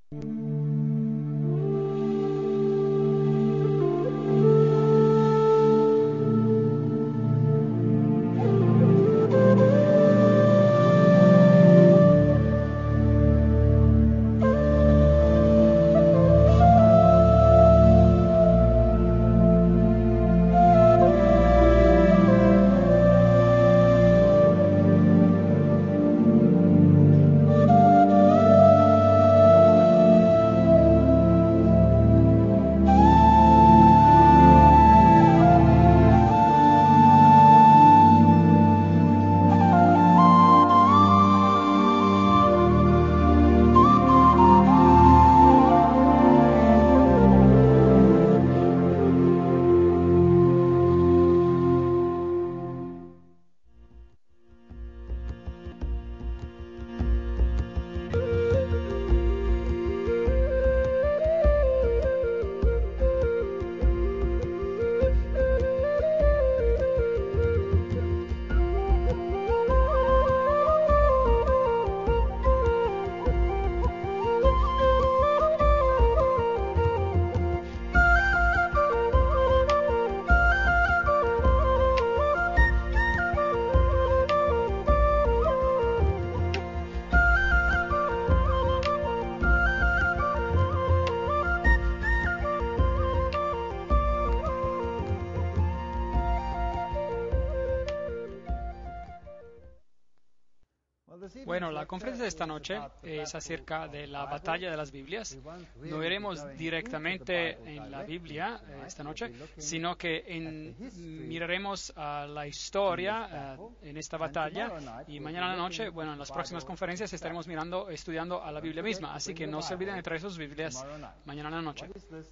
Bueno, la conferencia de esta noche es acerca de la batalla de las Biblias. No iremos directamente en la Biblia esta noche, sino que miraremos a la historia en esta batalla, y mañana a la noche, bueno, en las próximas conferencias estaremos estudiando a la Biblia misma. Así que no se olviden de traer sus Biblias mañana a la noche.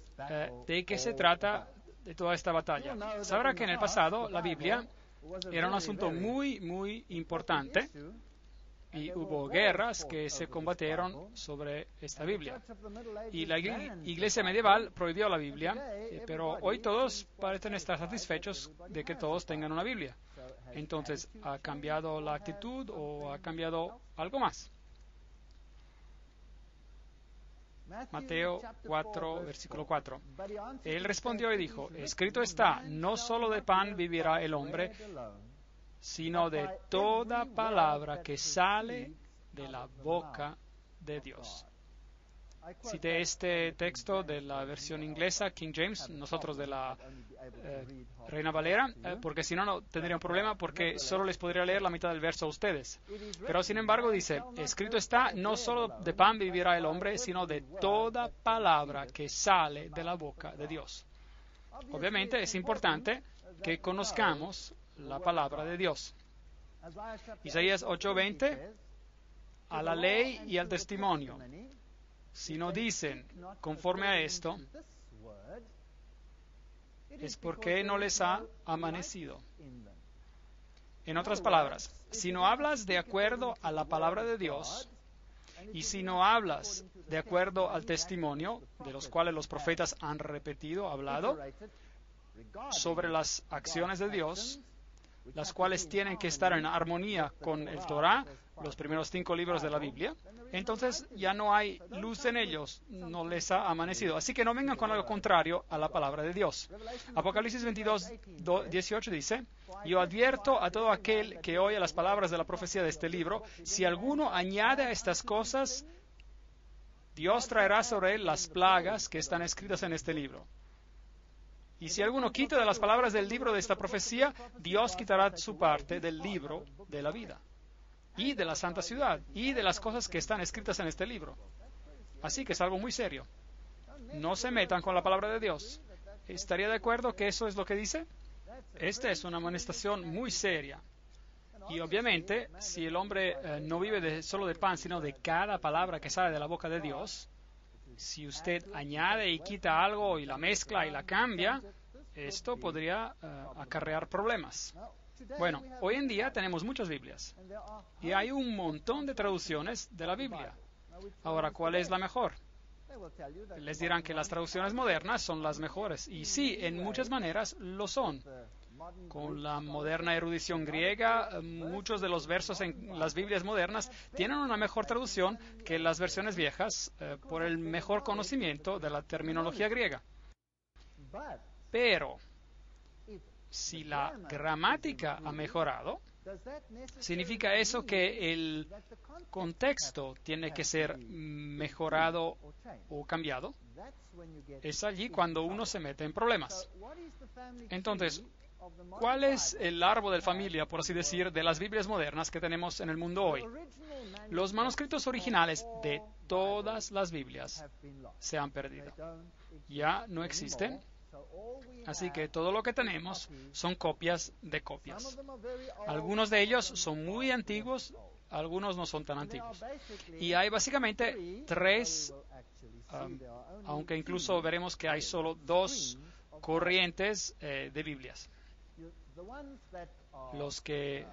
¿De qué se trata de toda esta batalla? Sabrá que en el pasado la Biblia era un asunto muy, muy importante. Y hubo guerras que se combatieron sobre esta Biblia. Y la iglesia medieval prohibió la Biblia, pero hoy todos parecen estar satisfechos de que todos tengan una Biblia. Entonces, ¿ha cambiado la actitud o ha cambiado algo más? Mateo 4, versículo 4. Él respondió y dijo: escrito está, no solo de pan vivirá el hombre, sino de toda palabra que sale de la boca de Dios. Cité este texto de la versión inglesa, King James, nosotros de la Reina Valera, porque si no, no tendría un problema, porque solo les podría leer la mitad del verso a ustedes. Pero sin embargo dice: escrito está, no solo de pan vivirá el hombre, sino de toda palabra que sale de la boca de Dios. Obviamente es importante que conozcamos la palabra de Dios. Isaías 8:20, a la ley y al testimonio, si no dicen conforme a esto, es porque no les ha amanecido. En otras palabras, si no hablas de acuerdo a la palabra de Dios, y si no hablas de acuerdo al testimonio, de los cuales los profetas han hablado, sobre las acciones de Dios, las cuales tienen que estar en armonía con el Torah, los primeros 5 libros de la Biblia, entonces ya no hay luz en ellos, no les ha amanecido. Así que no vengan con algo contrario a la palabra de Dios. Apocalipsis 22:18 dice: yo advierto a todo aquel que oye las palabras de la profecía de este libro, si alguno añade a estas cosas, Dios traerá sobre él las plagas que están escritas en este libro. Y si alguno quita de las palabras del libro de esta profecía, Dios quitará su parte del libro de la vida, y de la santa ciudad, y de las cosas que están escritas en este libro. Así que es algo muy serio. No se metan con la palabra de Dios. ¿Estaría de acuerdo que eso es lo que dice? Esta es una amonestación muy seria. Y obviamente, si el hombre no vive solo de pan, sino de cada palabra que sale de la boca de Dios, si usted añade y quita algo y la mezcla y la cambia, esto podría acarrear problemas. Bueno, hoy en día tenemos muchas Biblias y hay un montón de traducciones de la Biblia. Ahora, ¿cuál es la mejor? Les dirán que las traducciones modernas son las mejores, y sí, en muchas maneras lo son. con la moderna erudición griega, muchos de los versos en las Biblias modernas tienen una mejor traducción que las versiones viejas por el mejor conocimiento de la terminología griega. Pero, si la gramática ha mejorado, ¿significa eso que el contexto tiene que ser mejorado o cambiado? Es allí cuando uno se mete en problemas. Entonces, ¿cuál es el árbol de familia, por así decir, de las Biblias modernas que tenemos en el mundo hoy? Los manuscritos originales de todas las Biblias se han perdido. Ya no existen. Así que todo lo que tenemos son copias de copias. Algunos de ellos son muy antiguos, algunos no son tan antiguos. Y hay básicamente tres, aunque incluso veremos que hay solo dos corrientes de Biblias. Los que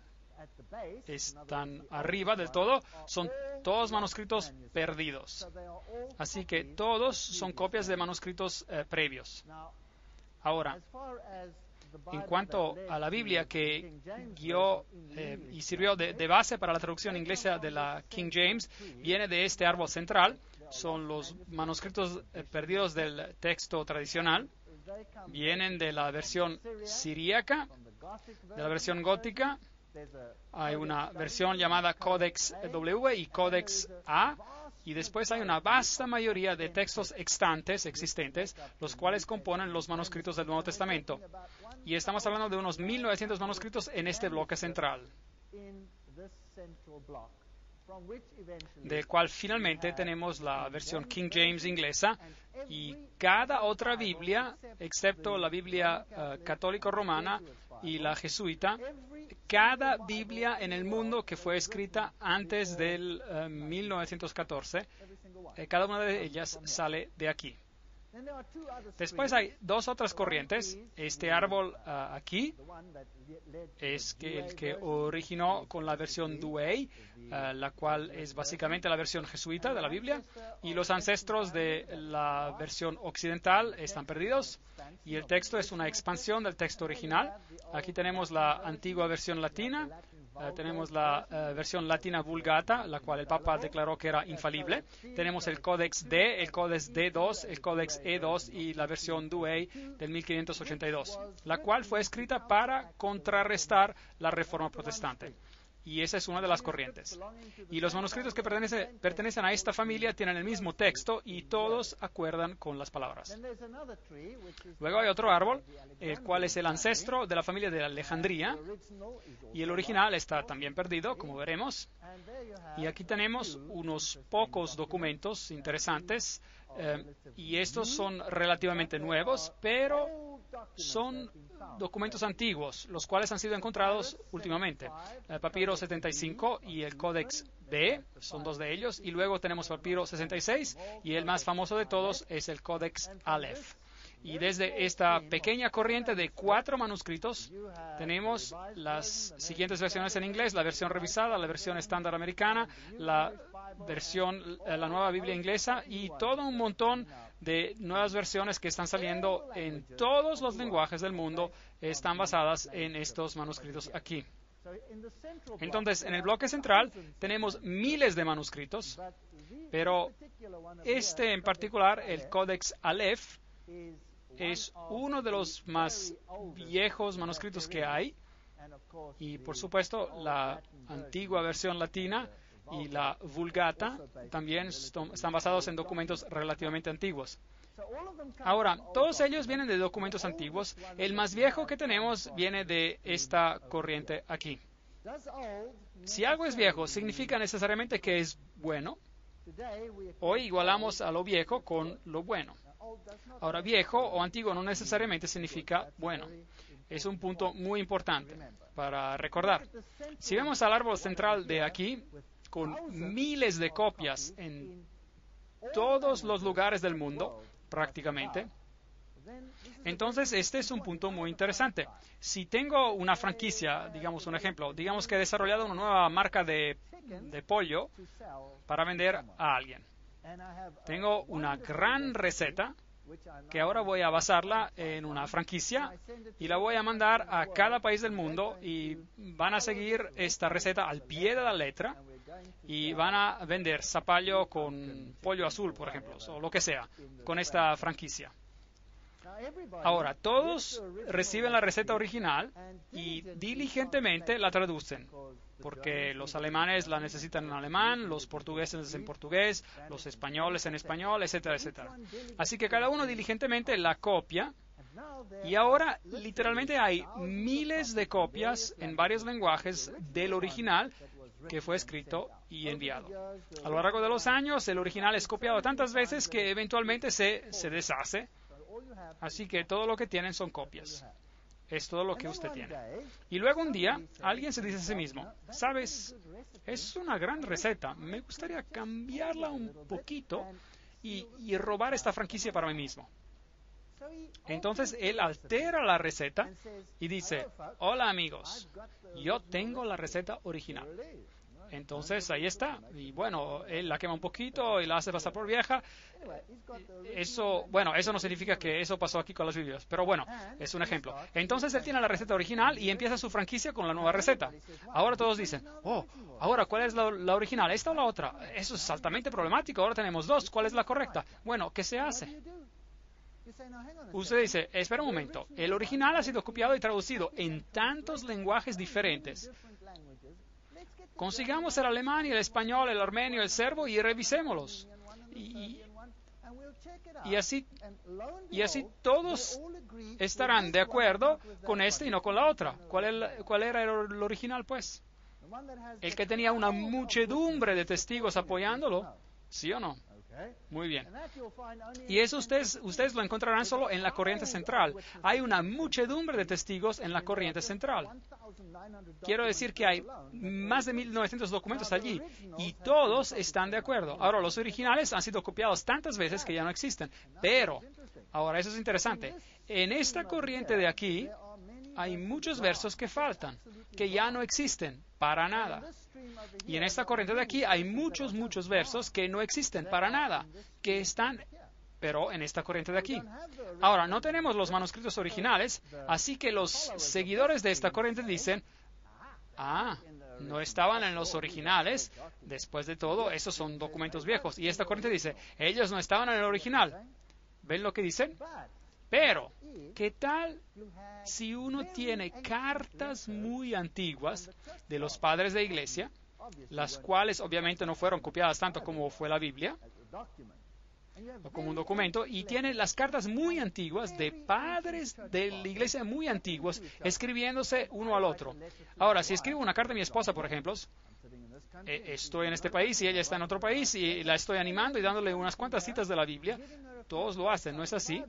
están arriba del todo son todos manuscritos perdidos. Así que todos son copias de manuscritos previos. Ahora, en cuanto a la Biblia que guió y sirvió de base para la traducción inglesa de la King James, viene de este árbol central. Son los manuscritos perdidos del texto tradicional. Vienen de la versión siríaca, de la versión gótica. Hay una versión llamada Codex W y Codex A, y después hay una vasta mayoría de textos extantes existentes, los cuales componen los manuscritos del Nuevo Testamento. Y estamos hablando de unos 1900 manuscritos en este bloque central, del cual finalmente tenemos la versión King James inglesa, y cada otra Biblia, excepto la Biblia católico-romana y la jesuita, cada Biblia en el mundo que fue escrita antes del 1914, cada una de ellas sale de aquí. Después hay dos otras corrientes. Este árbol aquí es el que originó con la versión Douay, la cual es básicamente la versión jesuita de la Biblia, y los ancestros de la versión occidental están perdidos, y el texto es una expansión del texto original. Aquí tenemos la antigua versión latina. Tenemos la versión latina Vulgata, la cual el Papa declaró que era infalible. Tenemos el Codex D, el Codex D2, el Codex E2 y la versión Douay del 1582, la cual fue escrita para contrarrestar la Reforma Protestante. Y esa es una de las corrientes. Y los manuscritos que pertenecen a esta familia tienen el mismo texto y todos acuerdan con las palabras. Luego hay otro árbol, el cual es el ancestro de la familia de Alejandría, y el original está también perdido, como veremos. Y aquí tenemos unos pocos documentos interesantes, y estos son relativamente nuevos, pero son documentos antiguos, los cuales han sido encontrados últimamente. El Papiro 75 y el Codex B son dos de ellos, y luego tenemos Papiro 66, y el más famoso de todos es el Codex Aleph. Y desde esta pequeña corriente de 4 manuscritos tenemos las siguientes versiones en inglés: la versión revisada, la versión estándar americana, la nueva Biblia inglesa, y todo un montón de nuevas versiones que están saliendo en todos los lenguajes del mundo. Están basadas en estos manuscritos aquí. Entonces, en el bloque central tenemos miles de manuscritos, pero este en particular, el Codex Aleph, es uno de los más viejos manuscritos que hay, y por supuesto la antigua versión latina y la Vulgata también están basados en documentos relativamente antiguos. Ahora, todos ellos vienen de documentos antiguos. El más viejo que tenemos viene de esta corriente aquí. Si algo es viejo, ¿significa necesariamente que es bueno? Hoy igualamos a lo viejo con lo bueno. Ahora, viejo o antiguo no necesariamente significa bueno. Es un punto muy importante para recordar. Si vemos al árbol central de aquí, con miles de copias en todos los lugares del mundo, prácticamente, entonces este es un punto muy interesante. Si tengo una franquicia, digamos un ejemplo, digamos que he desarrollado una nueva marca de pollo para vender a alguien. Tengo una gran receta que ahora voy a basarla en una franquicia y la voy a mandar a cada país del mundo y van a seguir esta receta al pie de la letra y van a vender zapallo con pollo azul, por ejemplo, o lo que sea, con esta franquicia. Ahora, todos reciben la receta original y diligentemente la traducen, porque los alemanes la necesitan en alemán, los portugueses en portugués, los españoles en español, etcétera, etcétera. Así que cada uno diligentemente la copia y ahora literalmente hay miles de copias en varios lenguajes del original que fue escrito y enviado. A lo largo de los años, el original es copiado tantas veces que eventualmente se deshace. Así que todo lo que tienen son copias. Es todo lo que usted tiene. Y luego un día, alguien se dice a sí mismo, ¿sabes? Es una gran receta. Me gustaría cambiarla un poquito y robar esta franquicia para mí mismo. Entonces, él altera la receta y dice, hola amigos, yo tengo la receta original. Entonces, ahí está. Y bueno, él la quema un poquito y la hace pasar por vieja. Eso no significa que eso pasó aquí con las Biblias, pero bueno, es un ejemplo. Entonces, él tiene la receta original y empieza su franquicia con la nueva receta. Ahora todos dicen, ahora, ¿cuál es la original? ¿Esta o la otra? Eso es altamente problemático. Ahora tenemos dos. ¿Cuál es la correcta? Bueno, ¿qué se hace? Usted dice, espera un momento. El original ha sido copiado y traducido en tantos lenguajes diferentes. Consigamos el alemán y el español, el armenio, el serbo y revisémoslos. Y así todos estarán de acuerdo con este y no con la otra. ¿Cuál era el original, pues? El que tenía una muchedumbre de testigos apoyándolo, ¿sí o no? Muy bien. Y eso ustedes lo encontrarán solo en la corriente central. Hay una muchedumbre de testigos en la corriente central. Quiero decir que hay más de 1900 documentos allí y todos están de acuerdo. Ahora, los originales han sido copiados tantas veces que ya no existen. Pero, ahora eso es interesante. En esta corriente de aquí hay muchos versos que faltan, que ya no existen para nada. Y en esta corriente de aquí hay muchos versos que no existen para nada, que están, pero en esta corriente de aquí. Ahora, no tenemos los manuscritos originales, así que los seguidores de esta corriente dicen, no estaban en los originales, después de todo, esos son documentos viejos. Y esta corriente dice, ellos no estaban en el original. ¿Ven lo que dicen? Pero, ¿qué tal si uno tiene cartas muy antiguas de los padres de iglesia, las cuales obviamente no fueron copiadas tanto como fue la Biblia, o como un documento, y tiene las cartas muy antiguas de padres de la iglesia muy antiguos escribiéndose uno al otro? Ahora, si escribo una carta a mi esposa, por ejemplo, estoy en este país y ella está en otro país y la estoy animando y dándole unas cuantas citas de la Biblia, todos lo hacen, ¿no es así?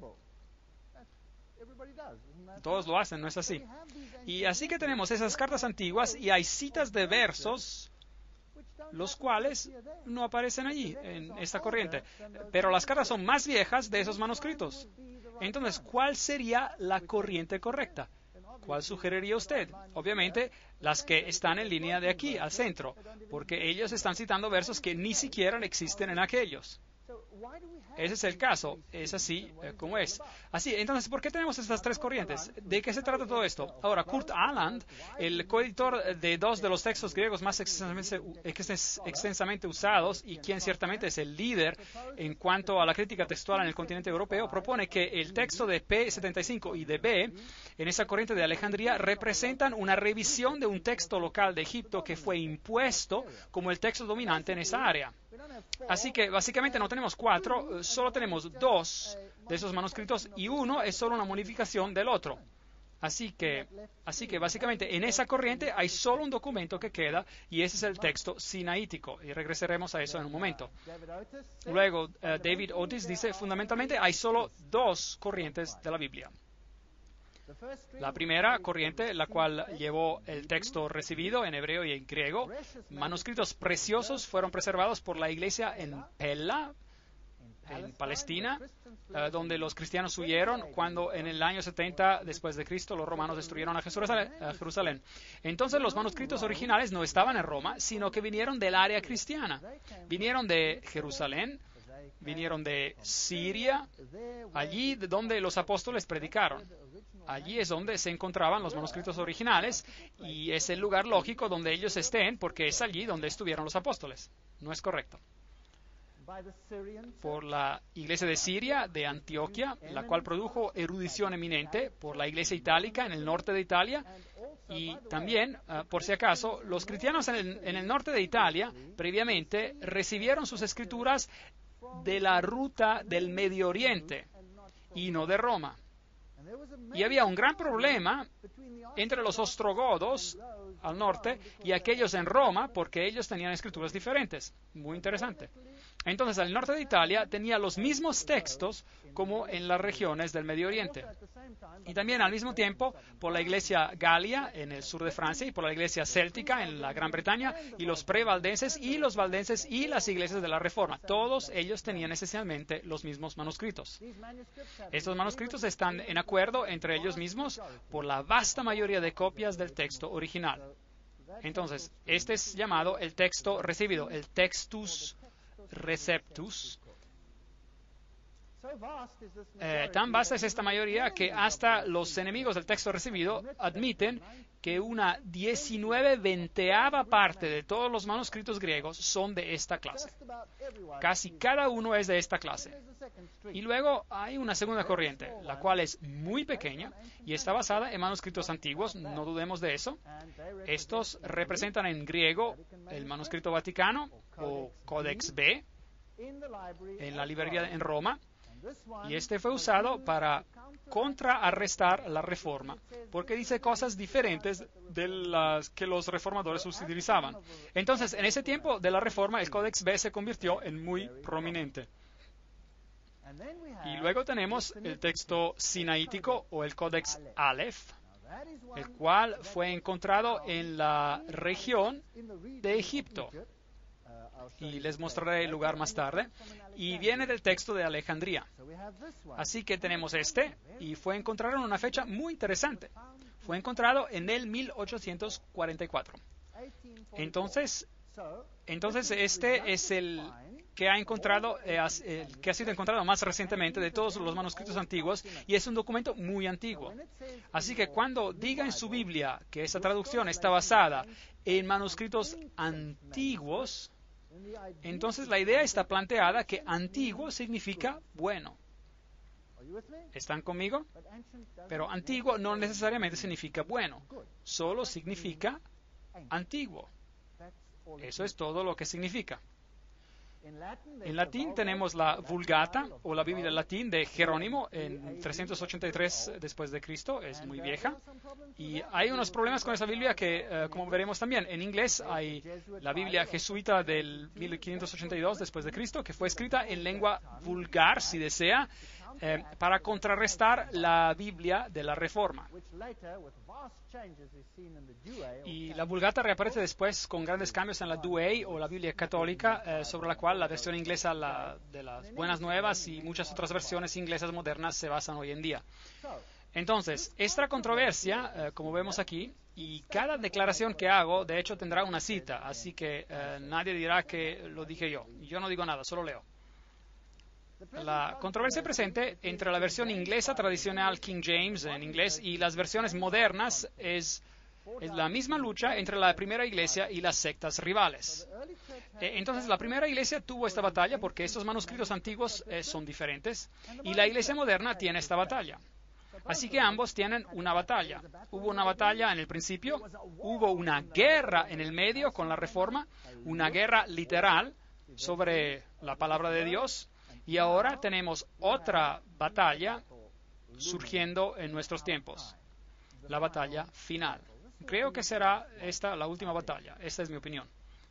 Todos lo hacen, ¿no es así? Y así que tenemos esas cartas antiguas y hay citas de versos, los cuales no aparecen allí, en esta corriente. Pero las cartas son más viejas de esos manuscritos. Entonces, ¿cuál sería la corriente correcta? ¿Cuál sugeriría usted? Obviamente, las que están en línea de aquí, al centro, porque ellos están citando versos que ni siquiera existen en aquellos. Ese es el caso, es así como es. Así, entonces, ¿por qué tenemos estas tres corrientes? ¿De qué se trata todo esto? Ahora, Kurt Aland, el coeditor de dos de los textos griegos más extensamente usados y quien ciertamente es el líder en cuanto a la crítica textual en el continente europeo, propone que el texto de P75 y de B, en esa corriente de Alejandría, representan una revisión de un texto local de Egipto que fue impuesto como el texto dominante en esa área. Así que básicamente no tenemos cuatro, solo tenemos dos de esos manuscritos y uno es solo una modificación del otro. Así que básicamente en esa corriente hay solo un documento que queda y ese es el texto sinaítico y regresaremos a eso en un momento. Luego, David Otis dice, fundamentalmente hay solo dos corrientes de la Biblia. La primera corriente, la cual llevó el texto recibido en hebreo y en griego, manuscritos preciosos fueron preservados por la iglesia en Pella, en Palestina, donde los cristianos huyeron cuando en el año 70 después de Cristo los romanos destruyeron a Jerusalén. Entonces los manuscritos originales no estaban en Roma, sino que vinieron del área cristiana. Vinieron de Jerusalén, vinieron de Siria, allí donde los apóstoles predicaron. Allí es donde se encontraban los manuscritos originales y es el lugar lógico donde ellos estén porque es allí donde estuvieron los apóstoles. No es correcto. Por la iglesia de Siria, de Antioquia, la cual produjo erudición eminente, por la iglesia itálica en el norte de Italia, y también, por si acaso, los cristianos en el norte de Italia, previamente, recibieron sus escrituras de la ruta del Medio Oriente y no de Roma. Y había un gran problema entre los ostrogodos al norte y aquellos en Roma porque ellos tenían escrituras diferentes. Muy interesante. Entonces, el norte de Italia tenía los mismos textos como en las regiones del Medio Oriente. Y también al mismo tiempo por la iglesia galia en el sur de Francia y por la iglesia céltica en la Gran Bretaña y los prevaldenses y los valdenses y las iglesias de la Reforma. Todos ellos tenían esencialmente los mismos manuscritos. Estos manuscritos están en acuerdo entre ellos mismos por la vasta mayoría de copias del texto original. Entonces, este es llamado el texto recibido, el textus receptus. Tan vasta es esta mayoría que hasta los enemigos del texto recibido admiten que una 19/20ª parte de todos los manuscritos griegos son de esta clase. Casi cada uno es de esta clase. Y luego hay una segunda corriente, la cual es muy pequeña y está basada en manuscritos antiguos, no dudemos de eso. Estos representan en griego el manuscrito vaticano o Codex B en la librería en Roma. Y este fue usado para contrarrestar la Reforma, porque dice cosas diferentes de las que los reformadores utilizaban. Entonces, en ese tiempo de la Reforma, el Codex B se convirtió en muy prominente. Y luego tenemos el texto sinaítico o el Codex Aleph, el cual fue encontrado en la región de Egipto. Y les mostraré el lugar más tarde, y viene del texto de Alejandría. Así que tenemos este, y fue encontrado en una fecha muy interesante. Fue encontrado en el 1844. Entonces este es el que ha sido encontrado más recientemente de todos los manuscritos antiguos, y es un documento muy antiguo. Así que cuando diga en su Biblia que esa traducción está basada en manuscritos antiguos, entonces la idea está planteada que antiguo significa bueno. ¿Están conmigo? Pero antiguo no necesariamente significa bueno, solo significa antiguo. Eso es todo lo que significa. En latín tenemos la Vulgata o la Biblia en latín de Jerónimo en 383 después de Cristo, es muy vieja. Y hay unos problemas con esa Biblia que, como veremos también, en inglés hay la Biblia jesuita del 1582 después de Cristo, que fue escrita en lengua vulgar, si desea, para contrarrestar la Biblia de la Reforma. Y la Vulgata reaparece después con grandes cambios en la Douay o la Biblia católica, sobre la cual la versión inglesa de las Buenas Nuevas y muchas otras versiones inglesas modernas se basan hoy en día. Entonces, esta controversia, como vemos aquí, y cada declaración que hago, de hecho, tendrá una cita, así que nadie dirá que lo dije yo. Yo no digo nada, solo leo. La controversia presente entre la versión inglesa tradicional King James en inglés y las versiones modernas es la misma lucha entre la primera iglesia y las sectas rivales. Entonces, la primera iglesia tuvo esta batalla porque estos manuscritos antiguos son diferentes y la iglesia moderna tiene esta batalla. Así que ambos tienen una batalla. Hubo una batalla en el principio, hubo una guerra en el medio con la Reforma, una guerra literal sobre la palabra de Dios. Y ahora tenemos otra batalla surgiendo en nuestros tiempos, la batalla final. Creo que será esta la última batalla. Esta es mi opinión.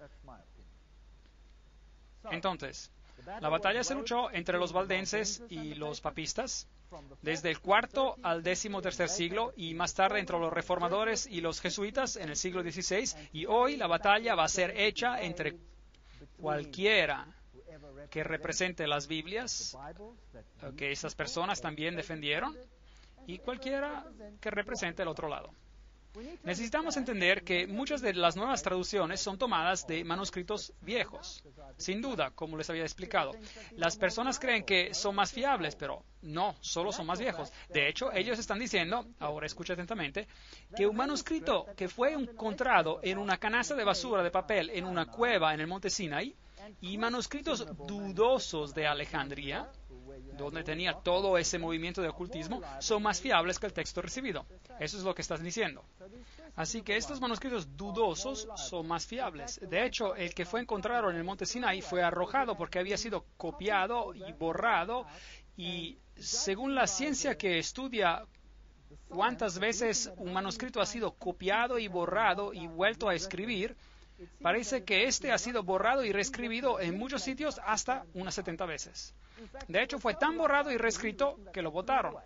Entonces, la batalla se luchó entre los valdenses y los papistas desde el IV al XIII siglo y más tarde entre los reformadores y los jesuitas en el siglo XVI. Y hoy la batalla va a ser hecha entre cualquiera que represente las Biblias, que esas personas también defendieron, y cualquiera que represente el otro lado. Necesitamos entender que muchas de las nuevas traducciones son tomadas de manuscritos viejos. Sin duda, como les había explicado. Las personas creen que son más fiables, pero no, solo son más viejos. De hecho, ellos están diciendo, ahora escucha atentamente, que un manuscrito que fue encontrado en una canasta de basura de papel en una cueva en el monte Sinaí y manuscritos dudosos de Alejandría, donde tenía todo ese movimiento de ocultismo, son más fiables que el texto recibido. Eso es lo que estás diciendo. Así que estos manuscritos dudosos son más fiables. De hecho, el que fue encontrado en el monte Sinaí fue arrojado porque había sido copiado y borrado, y según la ciencia que estudia cuántas veces un manuscrito ha sido copiado y borrado y vuelto a escribir, parece que este ha sido borrado y reescribido en muchos sitios hasta unas 70 veces. De hecho, fue tan borrado y reescrito que lo botaron.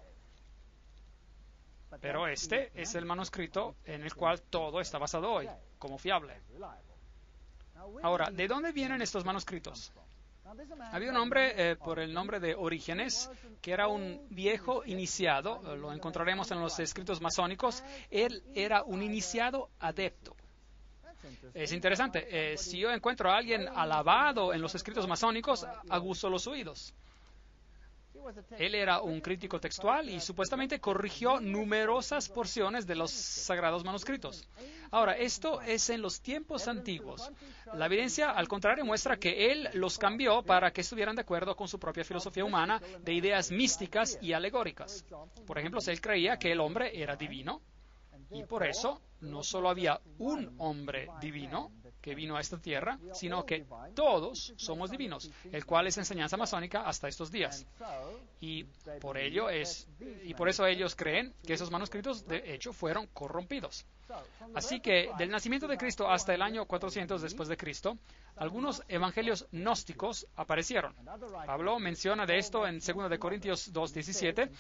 Pero este es el manuscrito en el cual todo está basado hoy, como fiable. Ahora, ¿de dónde vienen estos manuscritos? Había un hombre por el nombre de Orígenes, que era un viejo iniciado, lo encontraremos en los escritos masónicos. Él era un iniciado adepto. Es interesante, si yo encuentro a alguien alabado en los escritos masónicos, aguzo los oídos. Él era un crítico textual y supuestamente corrigió numerosas porciones de los sagrados manuscritos. Ahora, esto es en los tiempos antiguos. La evidencia, al contrario, muestra que él los cambió para que estuvieran de acuerdo con su propia filosofía humana de ideas místicas y alegóricas. Por ejemplo, él creía que el hombre era divino, y por eso no solo había un hombre divino que vino a esta tierra, sino que todos somos divinos, el cual es enseñanza masónica hasta estos días. Y por eso ellos creen que esos manuscritos de hecho fueron corrompidos. Así que del nacimiento de Cristo hasta el año 400 después de Cristo, algunos evangelios gnósticos aparecieron. Pablo menciona de esto en 2 de Corintios 2:17,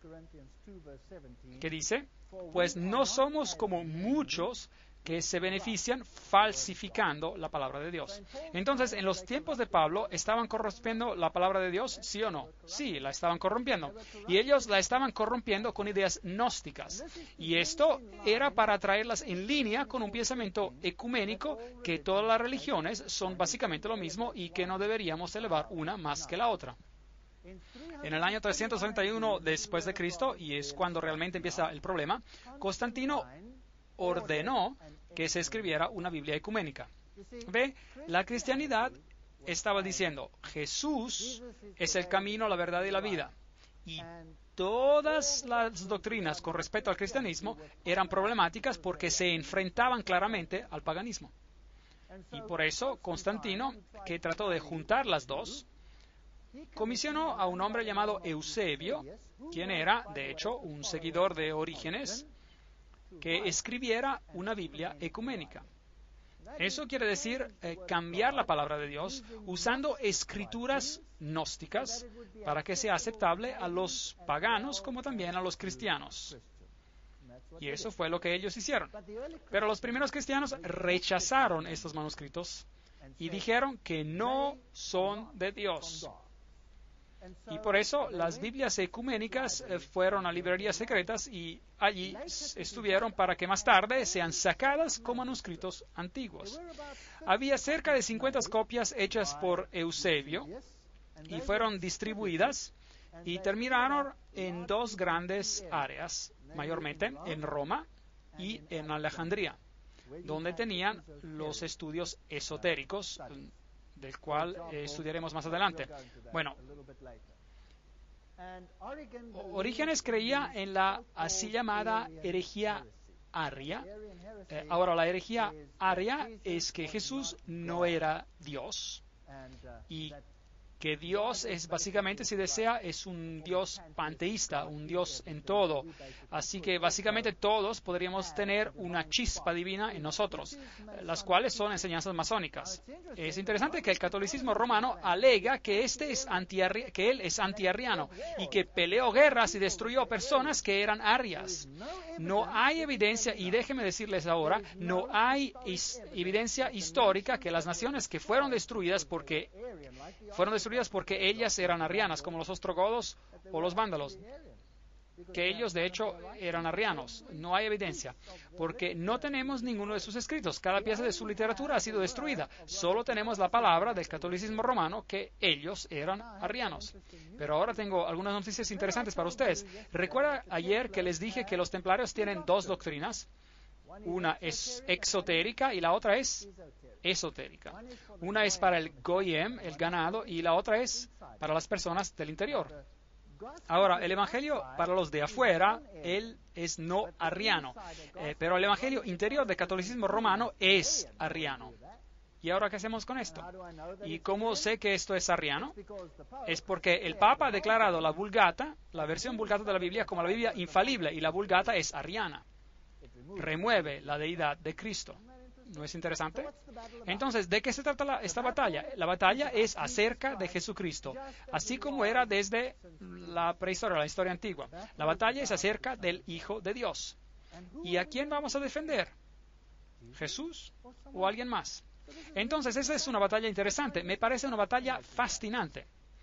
que dice: pues no somos como muchos que se benefician falsificando la palabra de Dios. Entonces, en los tiempos de Pablo, ¿estaban corrompiendo la palabra de Dios? ¿Sí o no? Sí, la estaban corrompiendo. Y ellos la estaban corrompiendo con ideas gnósticas. Y esto era para traerlas en línea con un pensamiento ecuménico, que todas las religiones son básicamente lo mismo y que no deberíamos elevar una más que la otra. En el año 331 después de Cristo, y es cuando realmente empieza el problema, Constantino ordenó que se escribiera una Biblia ecuménica. Ve, la cristianidad estaba diciendo: Jesús es el camino, la verdad y la vida. Y todas las doctrinas con respecto al cristianismo eran problemáticas porque se enfrentaban claramente al paganismo. Y por eso Constantino, que trató de juntar las dos, comisionó a un hombre llamado Eusebio, quien era, de hecho, un seguidor de Orígenes, que escribiera una Biblia ecuménica. Eso quiere decir cambiar la palabra de Dios usando escrituras gnósticas para que sea aceptable a los paganos como también a los cristianos. Y eso fue lo que ellos hicieron. Pero los primeros cristianos rechazaron estos manuscritos y dijeron que no son de Dios. Y por eso las Biblias ecuménicas fueron a librerías secretas y allí estuvieron para que más tarde sean sacadas como manuscritos antiguos. Había cerca de 50 copias hechas por Eusebio y fueron distribuidas y terminaron en dos grandes áreas, mayormente en Roma y en Alejandría, donde tenían los estudios esotéricos, del cual estudiaremos más adelante. Bueno, Orígenes creía en la así llamada herejía aria. Ahora, la herejía aria es que Jesús no era Dios y que Dios es básicamente, si desea, es un Dios panteísta, un Dios en todo. Así que básicamente todos podríamos tener una chispa divina en nosotros, las cuales son enseñanzas masónicas. Es interesante que el catolicismo romano alega que él es antiarriano y que peleó guerras y destruyó personas que eran arias. No hay evidencia, y déjenme decirles ahora, no hay evidencia histórica que las naciones que fueron destruidas porque ellas eran arrianas, como los ostrogodos o los vándalos. que ellos de hecho eran arrianos. No hay evidencia, porque no tenemos ninguno de sus escritos. Cada pieza de su literatura ha sido destruida. Solo tenemos la palabra del catolicismo romano que ellos eran arrianos. Pero ahora tengo algunas noticias interesantes para ustedes. ¿Recuerda ayer que les dije que los templarios tienen dos doctrinas? Una es exotérica y la otra es esotérica. Una es para el goyim, el ganado, y la otra es para las personas del interior. Ahora, el evangelio para los de afuera, él es no arriano, pero el evangelio interior del catolicismo romano es arriano. ¿Y ahora qué hacemos con esto? ¿Y cómo sé que esto es arriano? Es porque el Papa ha declarado la Vulgata, la versión Vulgata de la Biblia, como la Biblia infalible, y la Vulgata es arriana. Remueve la deidad de Cristo. ¿No es interesante? Entonces, ¿de qué se trata esta batalla? La batalla es acerca de Jesucristo, así como era desde la prehistoria, la historia antigua. La batalla es acerca del Hijo de Dios. ¿Y a quién vamos a defender? ¿Jesús o alguien más? Entonces, esa es una batalla interesante. Me parece una batalla fascinante.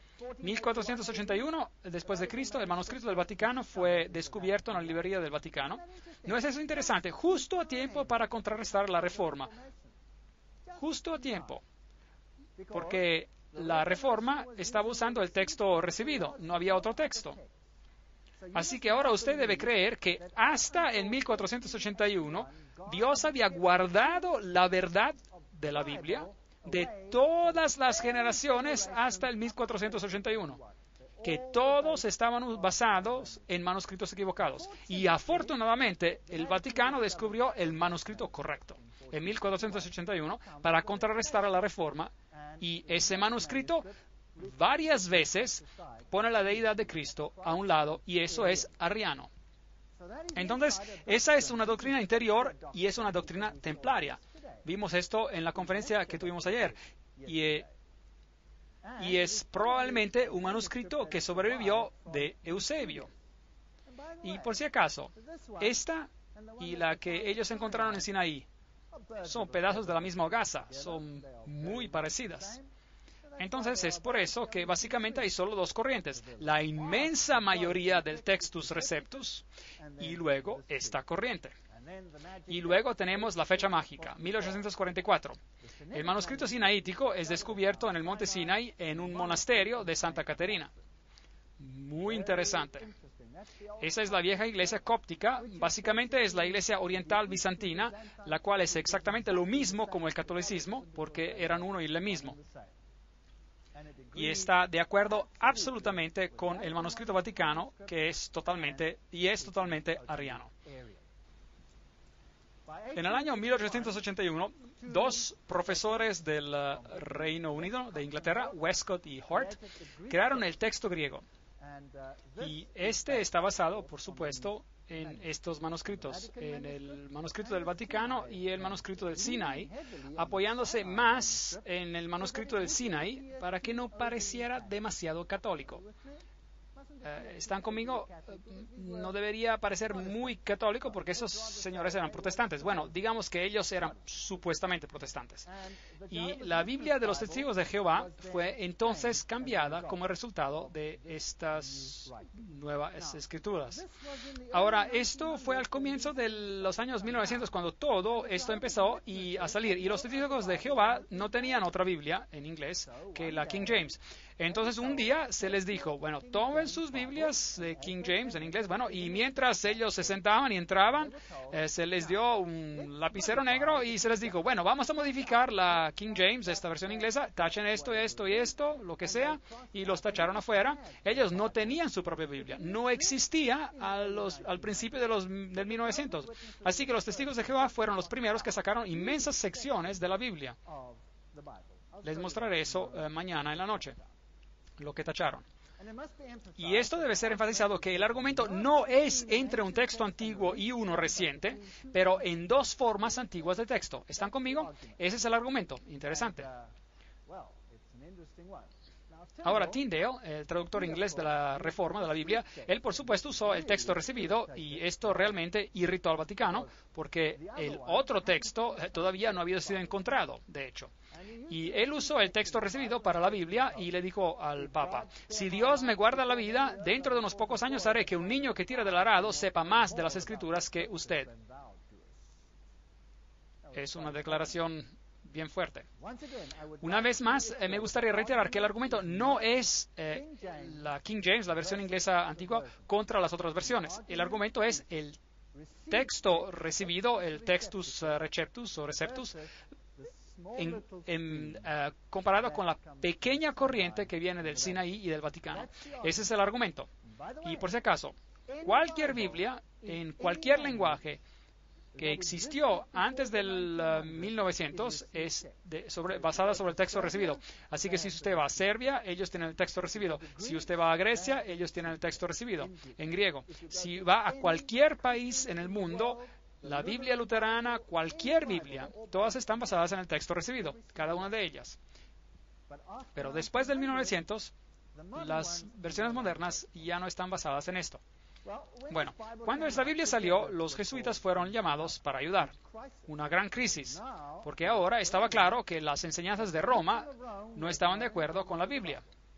1481, después de Cristo, el manuscrito del Vaticano fue descubierto en la librería del Vaticano. ¿No es eso interesante? Justo a tiempo para contrarrestar la Reforma. Justo a tiempo. Porque la Reforma estaba usando el texto recibido, no había otro texto. Así que ahora usted debe creer que hasta el 1481 Dios había guardado la verdad de la Biblia de todas las generaciones hasta el 1481, que todos estaban basados en manuscritos equivocados. Y afortunadamente el Vaticano descubrió el manuscrito correcto en 1481 para contrarrestar a la Reforma, y ese manuscrito varias veces pone la deidad de Cristo a un lado, y eso es arriano. Entonces, esa es una doctrina interior y es una doctrina templaria. Vimos esto en la conferencia que tuvimos ayer. Y es probablemente un manuscrito que sobrevivió de Eusebio. Y por si acaso, esta y la que ellos encontraron en Sinaí son pedazos de la misma hogaza, son muy parecidas. Entonces es por eso que básicamente hay solo dos corrientes: la inmensa mayoría del Textus Receptus y luego esta corriente. Y luego tenemos la fecha mágica, 1844. El manuscrito sinaítico es descubierto en el monte Sinai en un monasterio de Santa Caterina. Muy interesante. Esa es la vieja iglesia cóptica, básicamente es la iglesia oriental bizantina, la cual es exactamente lo mismo como el catolicismo, porque eran uno y el mismo. Y está de acuerdo absolutamente con el manuscrito vaticano, que es totalmente arriano. En el año 1881, dos profesores del Reino Unido, de Inglaterra, Westcott y Hort, crearon el texto griego. Y este está basado, por supuesto, en estos manuscritos, en el manuscrito del Vaticano y el manuscrito del Sinai, apoyándose más en el manuscrito del Sinai para que no pareciera demasiado católico. ¿Están conmigo? No debería parecer muy católico porque esos señores eran protestantes. Bueno, digamos que ellos eran supuestamente protestantes. Y la Biblia de los Testigos de Jehová fue entonces cambiada como resultado de estas nuevas escrituras. Ahora, esto fue al comienzo de los años 1900 cuando todo esto empezó a salir. Y los Testigos de Jehová no tenían otra Biblia en inglés que la King James. Entonces un día se les dijo, bueno, tomen sus Biblias de King James en inglés, bueno, y mientras ellos se sentaban y entraban, se les dio un lapicero negro y se les dijo, bueno, vamos a modificar la King James, esta versión inglesa, tachen esto, esto y esto, lo que sea, y los tacharon afuera. Ellos no tenían su propia Biblia, no existía al principio del 1900. Así que los Testigos de Jehová fueron los primeros que sacaron inmensas secciones de la Biblia. Les mostraré eso mañana en la noche, lo que tacharon. Y esto debe ser enfatizado, que el argumento no es entre un texto antiguo y uno reciente, pero en dos formas antiguas de texto. ¿Están conmigo? Ese es el argumento. Interesante. Ahora, Tyndale, el traductor inglés de la Reforma de la Biblia, él por supuesto usó el texto recibido, y esto realmente irritó al Vaticano porque el otro texto todavía no había sido encontrado, de hecho. Y él usó el texto recibido para la Biblia y le dijo al Papa, si Dios me guarda la vida, dentro de unos pocos años haré que un niño que tira del arado sepa más de las Escrituras que usted. Es una declaración bien fuerte. Una vez más, me gustaría reiterar que el argumento no es la King James, la versión inglesa antigua, contra las otras versiones. El argumento es el texto recibido, el textus receptus o receptus, comparado con la pequeña corriente que viene del Sinaí y del Vaticano. Ese es el argumento. Y por si acaso, cualquier Biblia, en cualquier lenguaje que existió antes del 1900 es basada sobre el texto recibido. Así que si usted va a Serbia, ellos tienen el texto recibido. Si usted va a Grecia, ellos tienen el texto recibido en griego. Si va a cualquier país en el mundo, la Biblia luterana, cualquier Biblia, todas están basadas en el texto recibido, cada una de ellas. Pero después del 1900, las versiones modernas ya no están basadas en esto. Bueno, cuando esta Biblia salió, los jesuitas fueron llamados para ayudar. Una gran crisis, porque ahora estaba claro que las enseñanzas de Roma no estaban de acuerdo con la Biblia.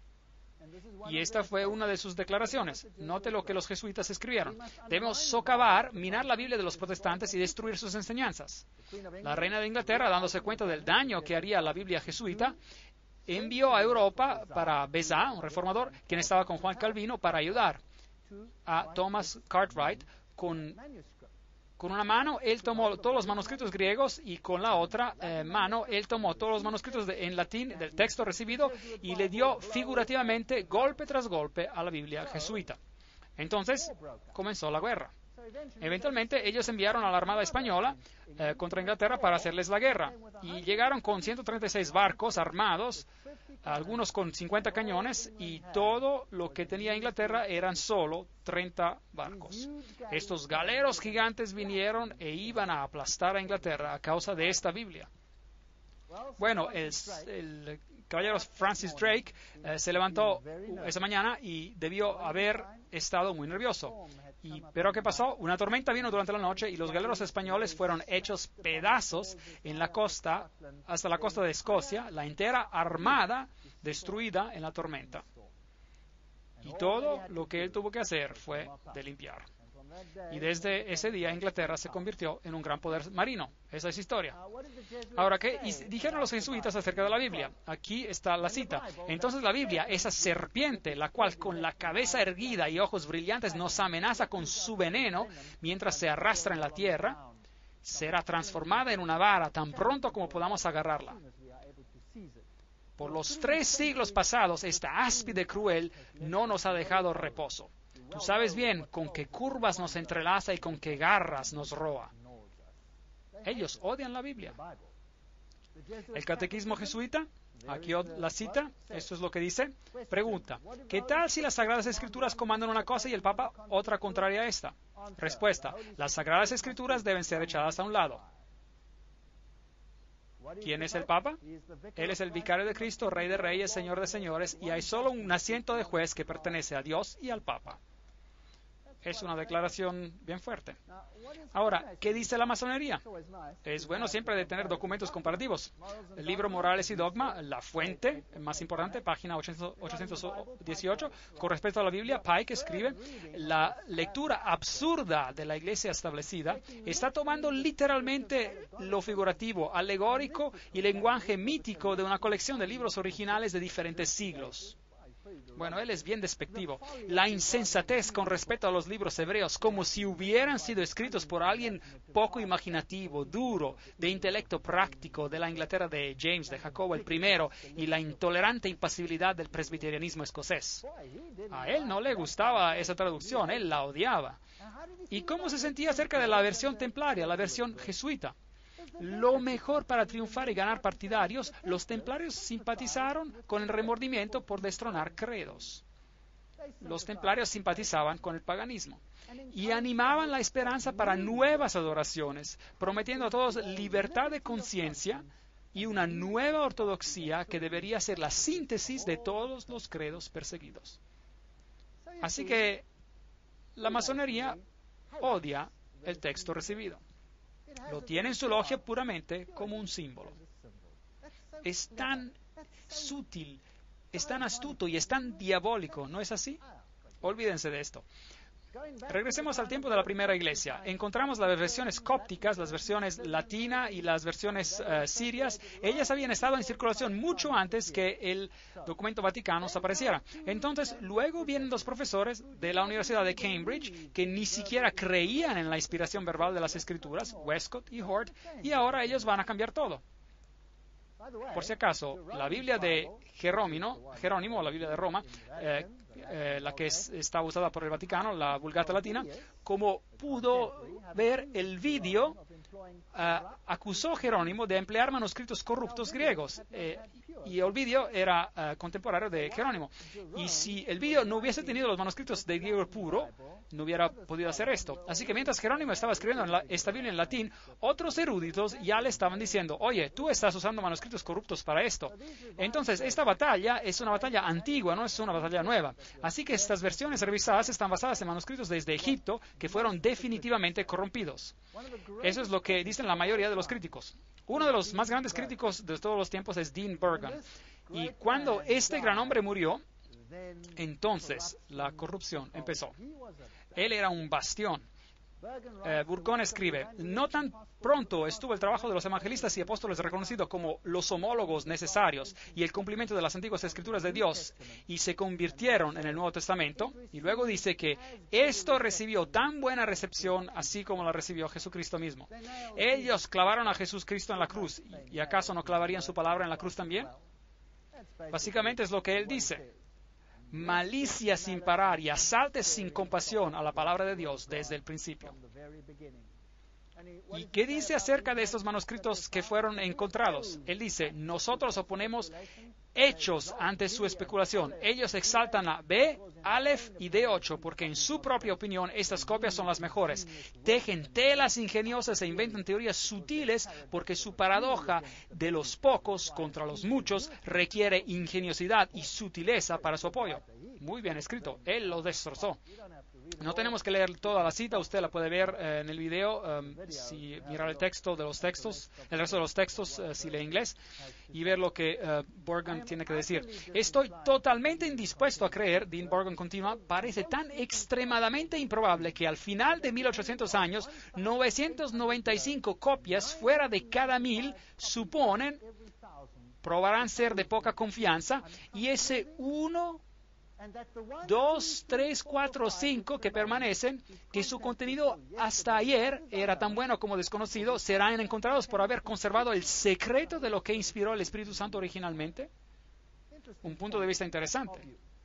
Y esta fue una de sus declaraciones. Note lo que los jesuitas escribieron. Debemos socavar, minar la Biblia de los protestantes y destruir sus enseñanzas. La reina de Inglaterra, dándose cuenta del daño que haría la Biblia jesuita, envió a Europa para Beza, un reformador, quien estaba con Juan Calvino, para ayudar a Thomas Cartwright. Con una mano él tomó todos los manuscritos griegos y con la otra mano él tomó todos los manuscritos en latín del texto recibido y le dio figurativamente golpe tras golpe a la Biblia jesuita. Entonces comenzó la guerra. Eventualmente ellos enviaron a la Armada Española contra Inglaterra para hacerles la guerra y llegaron con 136 barcos armados, algunos con 50 cañones, y todo lo que tenía Inglaterra eran solo 30 barcos. Estos galeros gigantes vinieron e iban a aplastar a Inglaterra a causa de esta Biblia. Bueno, el caballero Francis Drake se levantó esa mañana y debió haber estado muy nervioso. Pero ¿qué pasó? Una tormenta vino durante la noche y los galeros españoles fueron hechos pedazos en la costa, hasta la costa de Escocia, la entera armada destruida en la tormenta. Y todo lo que él tuvo que hacer fue de limpiar. Y desde ese día Inglaterra se convirtió en un gran poder marino. Esa es historia. Ahora, ¿qué dijeron los jesuitas acerca de la Biblia? Aquí está la cita. Entonces la Biblia, esa serpiente, la cual con la cabeza erguida y ojos brillantes nos amenaza con su veneno mientras se arrastra en la tierra, será transformada en una vara tan pronto como podamos agarrarla. Por los 3 siglos pasados, esta áspide cruel no nos ha dejado reposo. Tú sabes bien con qué curvas nos entrelaza y con qué garras nos roa. Ellos odian la Biblia. El catequismo jesuita, aquí la cita, esto es lo que dice. Pregunta, ¿qué tal si las Sagradas Escrituras comandan una cosa y el Papa otra contraria a esta? Respuesta, las Sagradas Escrituras deben ser echadas a un lado. ¿Quién es el Papa? Él es el vicario de Cristo, Rey de Reyes, Señor de Señores, y hay solo un asiento de juez que pertenece a Dios y al Papa. Es una declaración bien fuerte. Ahora, ¿qué dice la masonería? Es bueno siempre de tener documentos comparativos. El libro Morales y Dogma, la fuente más importante, página 818, con respecto a la Biblia, Pike escribe, la lectura absurda de la iglesia establecida está tomando literalmente lo figurativo, alegórico y lenguaje mítico de una colección de libros originales de diferentes siglos. Bueno, él es bien despectivo. La insensatez con respecto a los libros hebreos, como si hubieran sido escritos por alguien poco imaginativo, duro, de intelecto práctico, de la Inglaterra de James, de Jacobo el I, y la intolerante impasibilidad del presbiterianismo escocés. A él no le gustaba esa traducción, él la odiaba. ¿Y cómo se sentía acerca de la versión templaria, la versión jesuita? Lo mejor para triunfar y ganar partidarios, los templarios simpatizaron con el remordimiento por destronar credos. Los templarios simpatizaban con el paganismo y animaban la esperanza para nuevas adoraciones, prometiendo a todos libertad de conciencia y una nueva ortodoxia que debería ser la síntesis de todos los credos perseguidos. Así que la masonería odia el texto recibido. Lo tiene en su logia puramente como un símbolo. es tan sutil, es tan astuto y es tan diabólico, ¿no es así? Olvídense de esto. Regresemos al tiempo de la primera iglesia. Encontramos las versiones cópticas, las versiones latina y las versiones sirias. Ellas habían estado en circulación mucho antes que el documento Vaticano apareciera. Entonces, luego vienen los profesores de la Universidad de Cambridge que ni siquiera creían en la inspiración verbal de las Escrituras, Westcott y Hort, y ahora ellos van a cambiar todo. Por si acaso, la Biblia de Jerónimo, la Biblia de Roma, la que está usada por el Vaticano, la Vulgata Latina, como pudo ver el vídeo, acusó Jerónimo de emplear manuscritos corruptos griegos. Y el vídeo era contemporáneo de Jerónimo. Y si el vídeo no hubiese tenido los manuscritos de griego puro, no hubiera podido hacer esto. Así que mientras Jerónimo estaba escribiendo esta Biblia en latín, otros eruditos ya le estaban diciendo, oye, tú estás usando manuscritos corruptos para esto. Entonces, esta batalla es una batalla antigua, no es una batalla nueva. Así que estas versiones revisadas están basadas en manuscritos desde Egipto que fueron definitivamente corrompidos. Eso es lo que dicen la mayoría de los críticos. Uno de los más grandes críticos de todos los tiempos es Dean Burgon. Y cuando este gran hombre murió, entonces la corrupción empezó. Él era un bastión. Burgon escribe, no tan pronto estuvo el trabajo de los evangelistas y apóstoles reconocido como los homólogos necesarios y el cumplimiento de las antiguas escrituras de Dios y se convirtieron en el Nuevo Testamento, y luego dice que esto recibió tan buena recepción así como la recibió Jesucristo mismo. Ellos clavaron a Jesucristo en la cruz, ¿y acaso no clavarían su palabra en la cruz también? Básicamente es lo que él dice. Malicia sin parar y asaltes sin compasión a la palabra de Dios desde el principio. ¿Y qué dice acerca de estos manuscritos que fueron encontrados? Él dice, nosotros oponemos hechos ante su especulación. Ellos exaltan a B, Aleph y D8 porque en su propia opinión estas copias son las mejores. Tejen telas ingeniosas e inventan teorías sutiles porque su paradoja de los pocos contra los muchos requiere ingeniosidad y sutileza para su apoyo. Muy bien escrito. Él lo destrozó. No tenemos que leer toda la cita, usted la puede ver en el video, si mirar el texto de los textos, el resto de los textos, si lee inglés, y ver lo que Burgon tiene que decir. Estoy totalmente indispuesto a creer, Dean Burgon continúa, parece tan extremadamente improbable que al final de 1800 años, 995 copias fuera de cada 1000 probarán ser de poca confianza, y ese 1, 2, 3, 4, 5 que permanecen, que su contenido hasta ayer era tan bueno como desconocido, serán encontrados por haber conservado el secreto de lo que inspiró el Espíritu Santo originalmente. Un punto de vista interesante.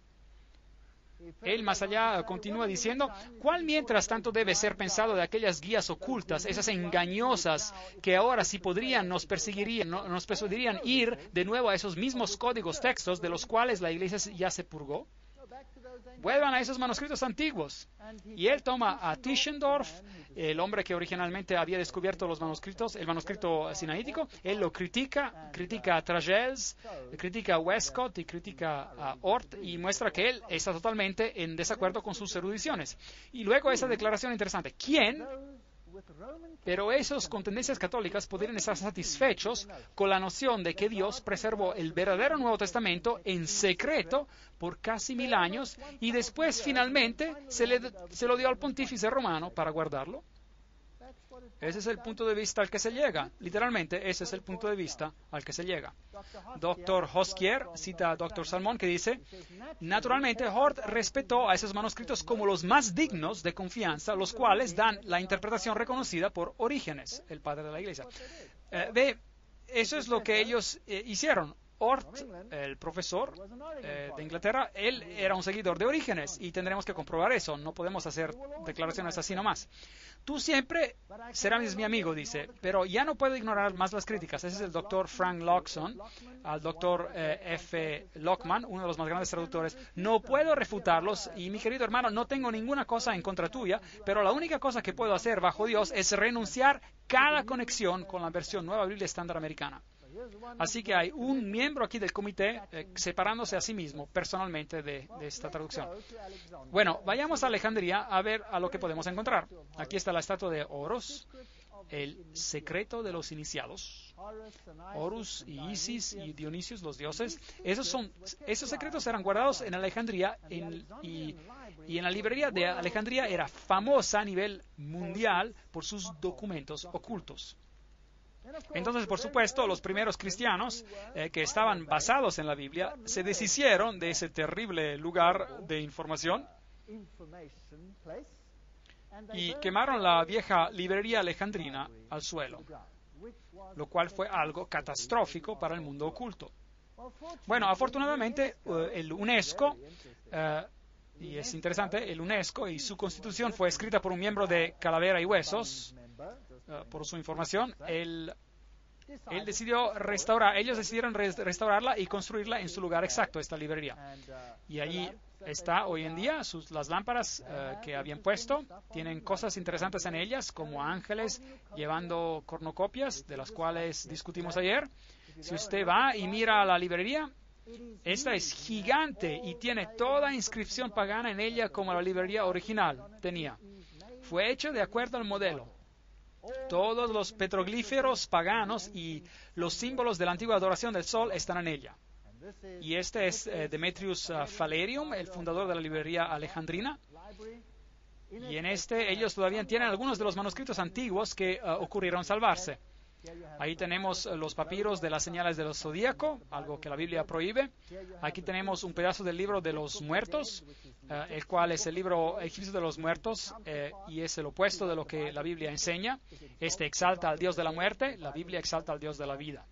Él más allá continúa diciendo, ¿cuál mientras tanto debe ser pensado de aquellas guías ocultas, esas engañosas, que ahora si podrían nos persuadirían ir de nuevo a esos mismos códigos textos de los cuales la iglesia ya se purgó? Vuelvan a esos manuscritos antiguos. Y él toma a Tischendorf, el hombre que originalmente había descubierto los manuscritos, el manuscrito sinaítico, él lo critica a Tragels, critica a Westcott y critica a Hort y muestra que él está totalmente en desacuerdo con sus erudiciones. Y luego esa declaración interesante, ¿quién? Pero esos con tendencias católicas podrían estar satisfechos con la noción de que Dios preservó el verdadero Nuevo Testamento en secreto por casi 1000 años y después finalmente se lo dio al pontífice romano para guardarlo. Ese es el punto de vista al que se llega. Literalmente, ese es el punto de vista al que se llega. Dr. Hoskier cita a Dr. Salmón que dice, naturalmente Hort respetó a esos manuscritos como los más dignos de confianza, los cuales dan la interpretación reconocida por Orígenes, el padre de la Iglesia. Eso es lo que ellos hicieron. Hort, el profesor de Inglaterra, él era un seguidor de Orígenes y tendremos que comprobar eso. No podemos hacer declaraciones así nomás. Tú siempre serás mi amigo, dice, pero ya no puedo ignorar más las críticas. Ese es el doctor Frank Lockson, al doctor F. Lockman, uno de los más grandes traductores. No puedo refutarlos y, mi querido hermano, no tengo ninguna cosa en contra tuya, pero la única cosa que puedo hacer bajo Dios es renunciar cada conexión con la versión Nueva Biblia Estándar Americana. Así que hay un miembro aquí del comité separándose a sí mismo personalmente de esta traducción. Bueno, vayamos a Alejandría a ver a lo que podemos encontrar. Aquí está la estatua de Horus. el secreto de los iniciados, Horus y Isis y Dionisios, los dioses. Esos secretos eran guardados en Alejandría y en la librería de Alejandría era famosa a nivel mundial por sus documentos ocultos. Entonces, por supuesto, los primeros cristianos que estaban basados en la Biblia se deshicieron de ese terrible lugar de información y quemaron la vieja librería alejandrina al suelo, lo cual fue algo catastrófico para el mundo oculto. Bueno, afortunadamente, el UNESCO, y es interesante, el UNESCO y su constitución fue escrita por un miembro de Calavera y Huesos. Por su información, ellos decidieron restaurarla y construirla en su lugar exacto, esta librería. Y allí está hoy en día las lámparas que habían puesto. Tienen cosas interesantes en ellas, como ángeles llevando cornucopias, de las cuales discutimos ayer. Si usted va y mira la librería, esta es gigante y tiene toda inscripción pagana en ella como la librería original tenía. Fue hecho de acuerdo al modelo. Todos los petroglíferos paganos y los símbolos de la antigua adoración del sol están en ella. Y este es Demetrius Phalerium, el fundador de la librería alejandrina. Y en ellos todavía tienen algunos de los manuscritos antiguos que ocurrieron salvarse. Ahí tenemos los papiros de las señales del zodíaco, algo que la Biblia prohíbe. Aquí tenemos un pedazo del libro de los muertos, el cual es el libro egipcio de los muertos y es el opuesto de lo que la Biblia enseña. Este exalta al Dios de la muerte, la Biblia exalta al Dios de la vida.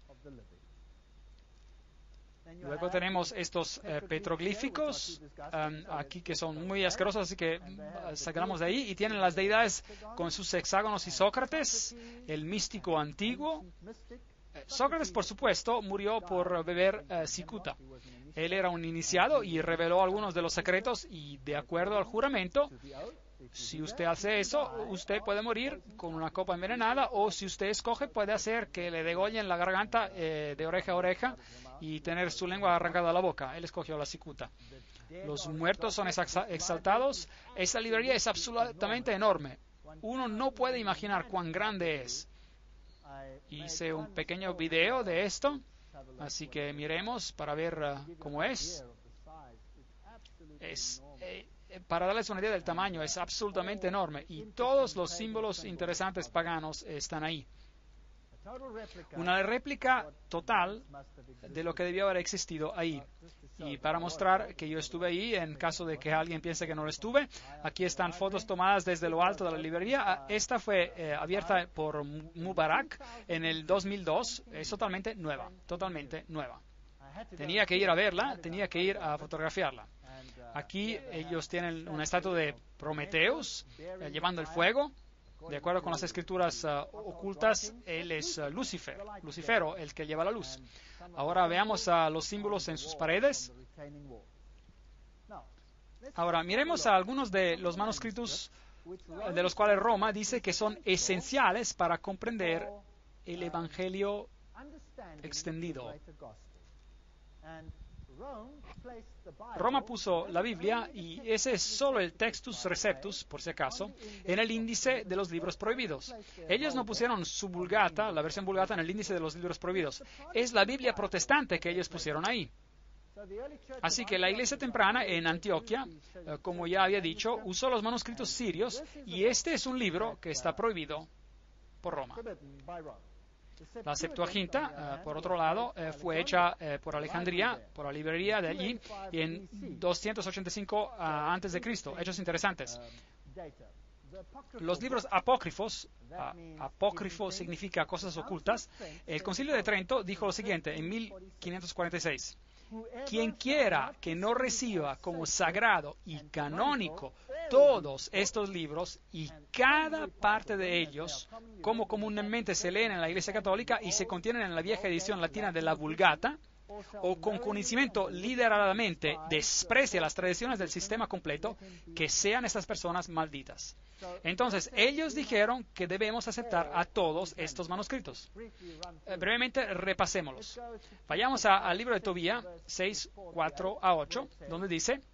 Luego tenemos estos petroglíficos aquí que son muy asquerosos, así que sacamos de ahí. Y tienen las deidades con sus hexágonos y Sócrates, el místico antiguo. Sócrates, por supuesto, murió por beber cicuta. Él era un iniciado y reveló algunos de los secretos y de acuerdo al juramento, si usted hace eso, usted puede morir con una copa envenenada o si usted escoge puede hacer que le degollen la garganta de oreja a oreja y tener su lengua arrancada a la boca. Él escogió la cicuta. Los muertos son exaltados. Esta librería es absolutamente enorme. Uno no puede imaginar cuán grande es. Hice un pequeño video de esto, así que miremos para ver cómo es. Para darles una idea del tamaño, es absolutamente enorme y todos los símbolos interesantes paganos están ahí. Una réplica total de lo que debió haber existido ahí. Y para mostrar que yo estuve ahí, en caso de que alguien piense que no lo estuve, aquí están fotos tomadas desde lo alto de la librería. Esta fue abierta por Mubarak en el 2002. Es totalmente nueva, totalmente nueva. Tenía que ir a verla, tenía que ir a fotografiarla. Aquí ellos tienen una estatua de Prometeus llevando el fuego. De acuerdo con las escrituras ocultas, él es Lucifero, el que lleva la luz. Ahora veamos los símbolos en sus paredes. Ahora miremos a algunos de los manuscritos de los cuales Roma dice que son esenciales para comprender el Evangelio extendido. Roma puso la Biblia, y ese es solo el Textus Receptus, por si acaso, en el índice de los libros prohibidos. Ellos no pusieron su Vulgata, la versión Vulgata, en el índice de los libros prohibidos. Es la Biblia protestante que ellos pusieron ahí. Así que la iglesia temprana en Antioquia, como ya había dicho, usó los manuscritos sirios, y este es un libro que está prohibido por Roma. La Septuaginta, por otro lado, fue hecha por Alejandría, por la librería de allí, en 285 a.C. Hechos interesantes. Los libros apócrifos, apócrifo significa cosas ocultas. El Concilio de Trento dijo lo siguiente en 1546. Quien quiera que no reciba como sagrado y canónico todos estos libros y cada parte de ellos, como comúnmente se leen en la Iglesia Católica y se contienen en la vieja edición latina de la Vulgata, o con conocimiento lideradamente desprecia las tradiciones del sistema completo, que sean estas personas malditas. Entonces, ellos dijeron que debemos aceptar a todos estos manuscritos. Brevemente, repasémoslos. Vayamos al libro de Tobía 6, 4 a 8, donde dice: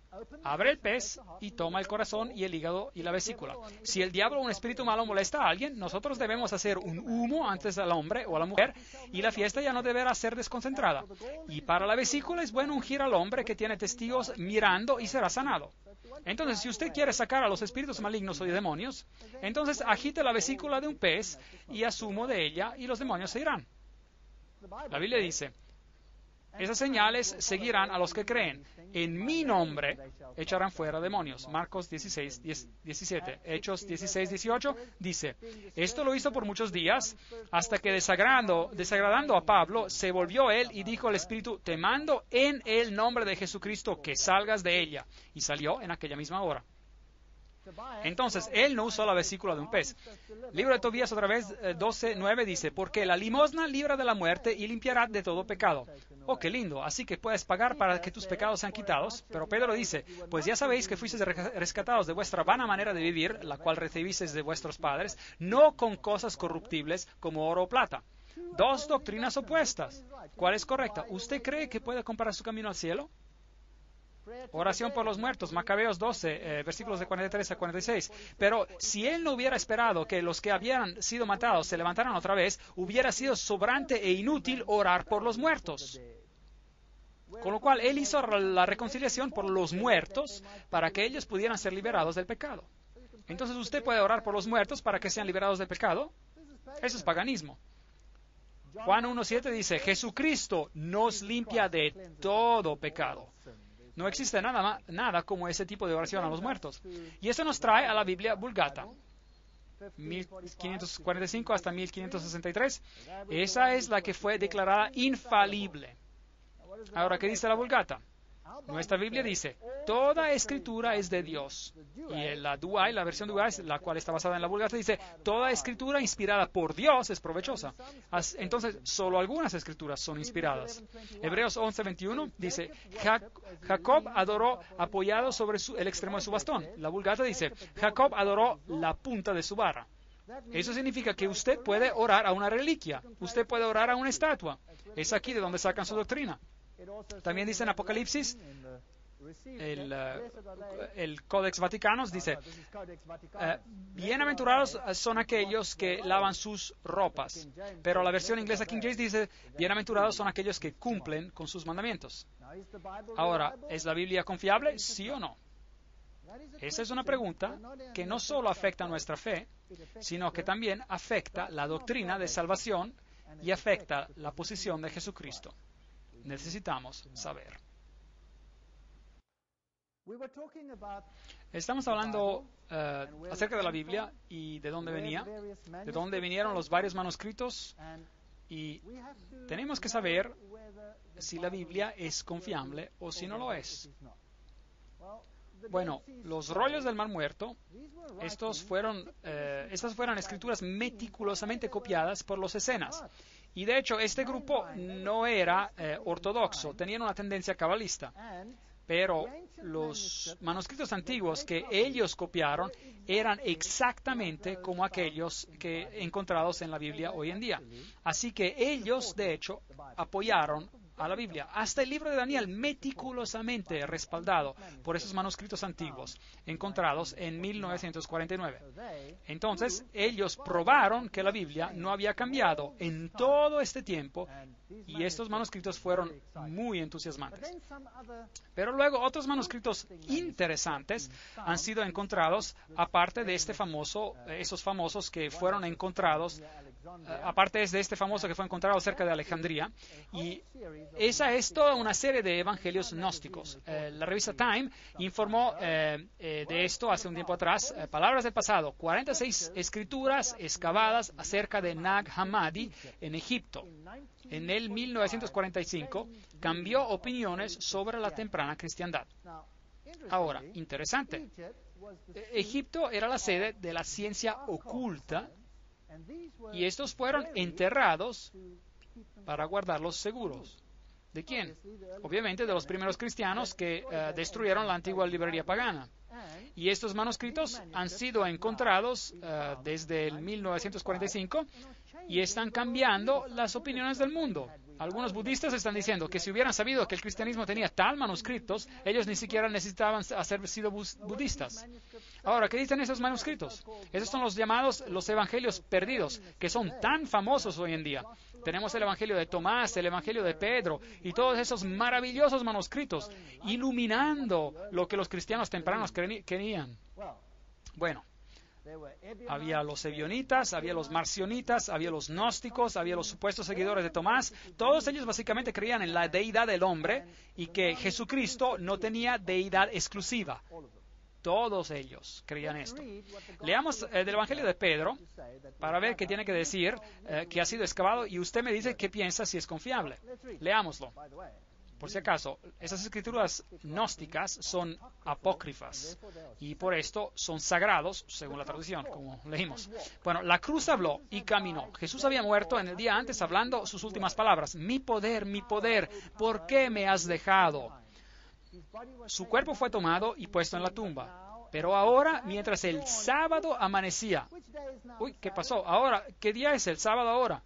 abre el pez y toma el corazón y el hígado y la vesícula. Si el diablo o un espíritu malo molesta a alguien, nosotros debemos hacer un humo antes al hombre o a la mujer y la fiesta ya no deberá ser desconcentrada. Y para la vesícula es bueno ungir al hombre que tiene testigos mirando y será sanado. Entonces, si usted quiere sacar a los espíritus malignos o demonios, entonces agite la vesícula de un pez y asumo de ella y los demonios se irán. La Biblia dice, esas señales seguirán a los que creen. En mi nombre echarán fuera demonios. Marcos 16, 17. Hechos 16, 18 dice, esto lo hizo por muchos días, hasta que desagradando a Pablo, se volvió él y dijo al espíritu, te mando en el nombre de Jesucristo que salgas de ella. Y salió en aquella misma hora. Entonces, él no usó la vesícula de un pez. Libro de Tobías, otra vez, 12:9 dice, porque la limosna libra de la muerte y limpiará de todo pecado. Oh, qué lindo. Así que puedes pagar para que tus pecados sean quitados. Pero Pedro dice, pues ya sabéis que fuisteis rescatados de vuestra vana manera de vivir, la cual recibisteis de vuestros padres, no con cosas corruptibles como oro o plata. Dos doctrinas opuestas. ¿Cuál es correcta? ¿Usted cree que puede comparar su camino al cielo? Oración por los muertos, Macabeos 12, versículos de 43 a 46. Pero si él no hubiera esperado que los que habían sido matados se levantaran otra vez, hubiera sido sobrante e inútil orar por los muertos. Con lo cual, él hizo la reconciliación por los muertos para que ellos pudieran ser liberados del pecado. Entonces, ¿usted puede orar por los muertos para que sean liberados del pecado? Eso es paganismo. Juan 1:7 dice, Jesucristo nos limpia de todo pecado. No existe nada como ese tipo de oración a los muertos. Y eso nos trae a la Biblia Vulgata, 1545 hasta 1563. Esa es la que fue declarada infalible. Ahora, ¿qué dice la Vulgata? Nuestra Biblia dice, toda escritura es de Dios. Y la Douay, la versión Douay, la cual está basada en la Vulgata, dice, toda escritura inspirada por Dios es provechosa. Entonces, solo algunas escrituras son inspiradas. Hebreos 11:21 dice, Jacob adoró apoyado sobre el extremo de su bastón. La Vulgata dice, Jacob adoró la punta de su vara. Eso significa que usted puede orar a una reliquia, usted puede orar a una estatua. Es aquí de donde sacan su doctrina. También dice en Apocalipsis, el Codex Vaticanos dice, bienaventurados son aquellos que lavan sus ropas. Pero la versión inglesa King James dice, bienaventurados son aquellos que cumplen con sus mandamientos. Ahora, ¿es la Biblia confiable? ¿Sí o no? Esa es una pregunta que no solo afecta nuestra fe, sino que también afecta la doctrina de salvación y afecta la posición de Jesucristo. Necesitamos saber. Estamos hablando acerca de la Biblia y de dónde venía, de dónde vinieron los varios manuscritos, y tenemos que saber si la Biblia es confiable o si no lo es. Bueno, los rollos del Mar Muerto, estas fueron escrituras meticulosamente copiadas por los escenas. Y de hecho, este grupo no era ortodoxo, tenían una tendencia cabalista. Pero los manuscritos antiguos que ellos copiaron eran exactamente como aquellos encontrados en la Biblia hoy en día. Así que ellos, de hecho, apoyaron a la Biblia. Hasta el libro de Daniel, meticulosamente respaldado por esos manuscritos antiguos, encontrados en 1949. Entonces, ellos probaron que la Biblia no había cambiado en todo este tiempo, y estos manuscritos fueron muy entusiasmantes. Pero luego otros manuscritos interesantes han sido encontrados, aparte de esos famosos que fueron encontrados, aparte de este famoso que fue encontrado cerca de Alejandría, y esa es toda una serie de evangelios gnósticos. La revista Time informó de esto hace un tiempo atrás, palabras del pasado, 46 escrituras excavadas acerca de Nag Hammadi en Egipto. En el 1945 cambió opiniones sobre la temprana cristiandad. Ahora, interesante, Egipto era la sede de la ciencia oculta, y estos fueron enterrados para guardarlos seguros. ¿De quién? Obviamente de los primeros cristianos que destruyeron la antigua librería pagana. Y estos manuscritos han sido encontrados desde el 1945 y están cambiando las opiniones del mundo. Algunos budistas están diciendo que si hubieran sabido que el cristianismo tenía tal manuscritos, ellos ni siquiera necesitaban haber sido budistas. Ahora, ¿qué dicen esos manuscritos? Esos son los llamados los evangelios perdidos, que son tan famosos hoy en día. Tenemos el evangelio de Tomás, el evangelio de Pedro, y todos esos maravillosos manuscritos, iluminando lo que los cristianos tempranos querían. Bueno, había los ebionitas, había los marcionitas, había los gnósticos, había los supuestos seguidores de Tomás. Todos ellos básicamente creían en la deidad del hombre y que Jesucristo no tenía deidad exclusiva. Todos ellos creían esto. Leamos del Evangelio de Pedro para ver qué tiene que decir, que ha sido excavado, y usted me dice qué piensa si es confiable. Leámoslo. Por si acaso, esas escrituras gnósticas son apócrifas y por esto son sagrados, según la traducción, como leímos. Bueno, la cruz habló y caminó. Jesús había muerto en el día antes hablando sus últimas palabras. Mi poder, ¿por qué me has dejado? Su cuerpo fue tomado y puesto en la tumba. Pero ahora, mientras el sábado amanecía. Uy, ¿qué pasó? Ahora, ¿qué día es el sábado ahora?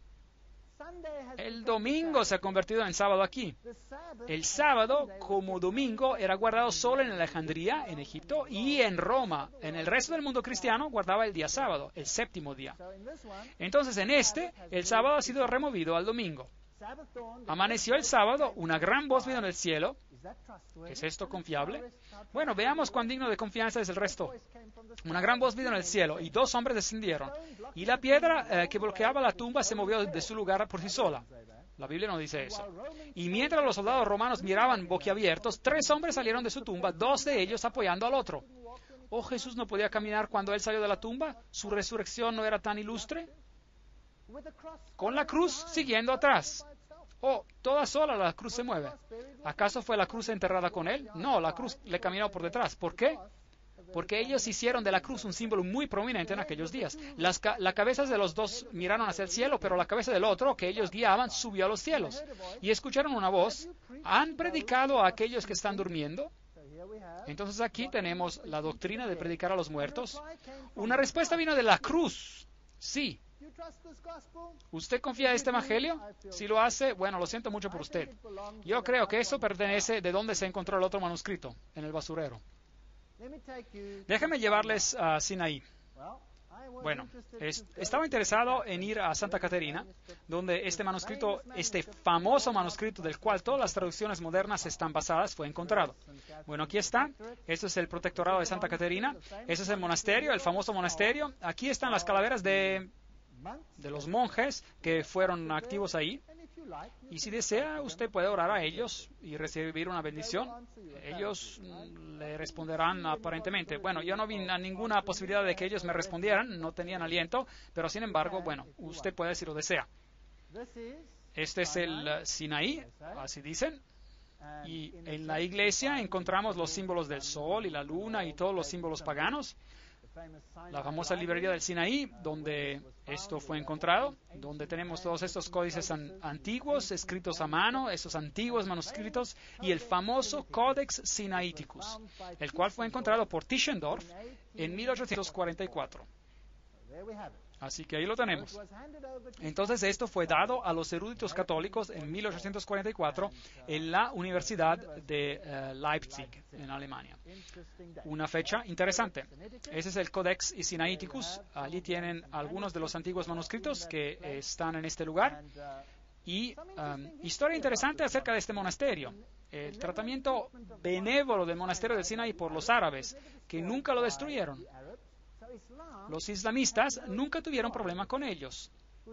El domingo se ha convertido en sábado aquí. El sábado, como domingo, era guardado solo en Alejandría, en Egipto, y en Roma. En el resto del mundo cristiano guardaba el día sábado, el séptimo día. Entonces, el sábado ha sido removido al domingo. Amaneció el sábado, una gran voz vino del cielo. ¿Es esto confiable? Bueno, veamos cuán digno de confianza es el resto. Una gran voz vino del cielo y 2 hombres descendieron. Y la piedra que bloqueaba la tumba se movió de su lugar por sí sola. La Biblia no dice eso. Y mientras los soldados romanos miraban boquiabiertos, 3 hombres salieron de su tumba, 2 de ellos apoyando al otro. ¿Oh, Jesús no podía caminar cuando él salió de la tumba? ¿Su resurrección no era tan ilustre? Con la cruz siguiendo atrás. Oh, toda sola la cruz se mueve. ¿Acaso fue la cruz enterrada con él? No, la cruz le caminó por detrás. ¿Por qué? Porque ellos hicieron de la cruz un símbolo muy prominente en aquellos días. Las cabezas de los 2 miraron hacia el cielo, pero la cabeza del otro, que ellos guiaban, subió a los cielos. Y escucharon una voz: ¿han predicado a aquellos que están durmiendo? Entonces aquí tenemos la doctrina de predicar a los muertos. Una respuesta vino de la cruz. Sí. ¿Usted confía en este evangelio? Si lo hace, bueno, lo siento mucho por usted. Yo creo que eso pertenece de donde se encontró el otro manuscrito, en el basurero. Déjenme llevarles a Sinaí. Bueno, estaba interesado en ir a Santa Caterina, donde este famoso manuscrito del cual todas las traducciones modernas están basadas, fue encontrado. Bueno, aquí está. Este es el protectorado de Santa Caterina. Ese es el monasterio, el famoso monasterio. Aquí están las calaveras de los monjes que fueron activos ahí. Y si desea, usted puede orar a ellos y recibir una bendición. Ellos le responderán aparentemente. Bueno, yo no vi ninguna posibilidad de que ellos me respondieran, no tenían aliento, pero sin embargo, bueno, usted puede si lo desea. Este es el Sinaí, así dicen. Y en la iglesia encontramos los símbolos del sol y la luna y todos los símbolos paganos. La famosa librería del Sinaí, donde esto fue encontrado, donde tenemos todos estos códices antiguos escritos a mano, esos antiguos manuscritos, y el famoso Codex Sinaiticus, el cual fue encontrado por Tischendorf en 1844. Así que ahí lo tenemos. Entonces esto fue dado a los eruditos católicos en 1844 en la Universidad de Leipzig, en Alemania. Una fecha interesante. Ese es el Codex Sinaiticus. Allí tienen algunos de los antiguos manuscritos que están en este lugar. Y historia interesante acerca de este monasterio. El tratamiento benévolo del monasterio del Sinaí por los árabes, que nunca lo destruyeron. Los islamistas nunca tuvieron problema con ellos,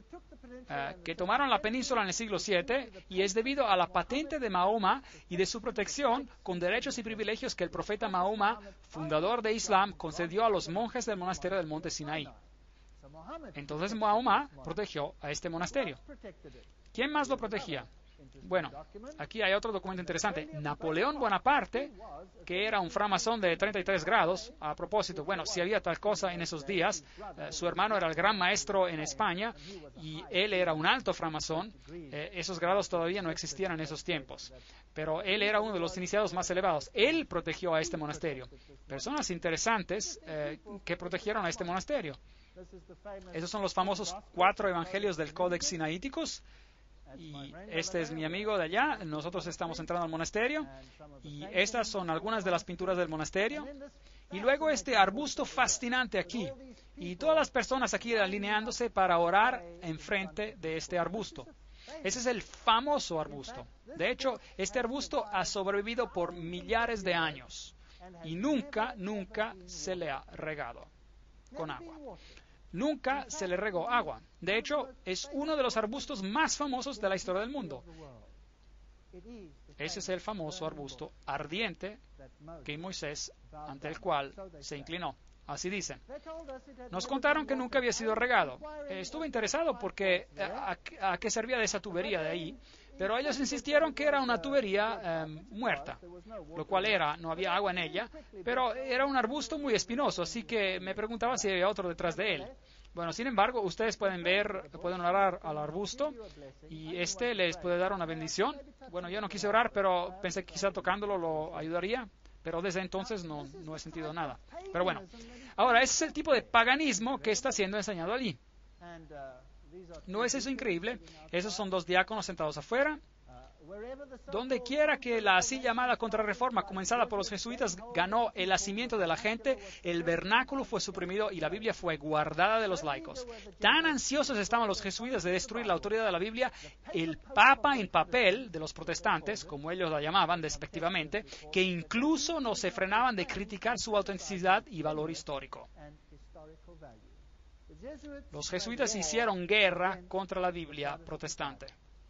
que tomaron la península en el siglo VII, y es debido a la patente de Mahoma y de su protección con derechos y privilegios que el profeta Mahoma, fundador de Islam, concedió a los monjes del monasterio del monte Sinaí. Entonces Mahoma protegió a este monasterio. ¿Quién más lo protegía? Bueno, aquí hay otro documento interesante. Napoleón Bonaparte, que era un framasón de 33 grados, a propósito, bueno, si había tal cosa en esos días, su hermano era el gran maestro en España y él era un alto framasón. Esos grados todavía no existían en esos tiempos, pero él era uno de los iniciados más elevados. Él protegió a este monasterio. Personas interesantes que protegieron a este monasterio. Esos son los famosos 4 evangelios del Codex Sinaiticus. y este es mi amigo de allá. Nosotros estamos entrando al monasterio y estas son algunas de las pinturas del monasterio. Y luego este arbusto fascinante aquí y todas las personas aquí alineándose para orar enfrente de este arbusto. Ese es el famoso arbusto. De hecho, este arbusto ha sobrevivido por millares de años y nunca se le ha regado con agua. Nunca se le regó agua. De hecho, es uno de los arbustos más famosos de la historia del mundo. Ese es el famoso arbusto ardiente que Moisés, ante el cual se inclinó. Así dicen. Nos contaron que nunca había sido regado. Estuve interesado porque a qué servía de esa tubería de ahí, pero ellos insistieron que era una tubería muerta, lo cual no había agua en ella, pero era un arbusto muy espinoso, así que me preguntaba si había otro detrás de él. Bueno, sin embargo, ustedes pueden orar al arbusto y este les puede dar una bendición. Bueno, yo no quise orar, pero pensé que quizá tocándolo lo ayudaría, pero desde entonces no he sentido nada. Pero bueno, ahora ese es el tipo de paganismo que está siendo enseñado allí. ¿No es eso increíble? Esos son dos diáconos sentados afuera. Donde quiera que la así llamada contrarreforma comenzada por los jesuitas ganó el nacimiento de la gente, el vernáculo fue suprimido y la Biblia fue guardada de los laicos. Tan ansiosos estaban los jesuitas de destruir la autoridad de la Biblia, el Papa en papel de los protestantes, como ellos la llamaban despectivamente, que incluso no se frenaban de criticar su autenticidad y valor histórico. Los jesuitas hicieron guerra contra la Biblia protestante.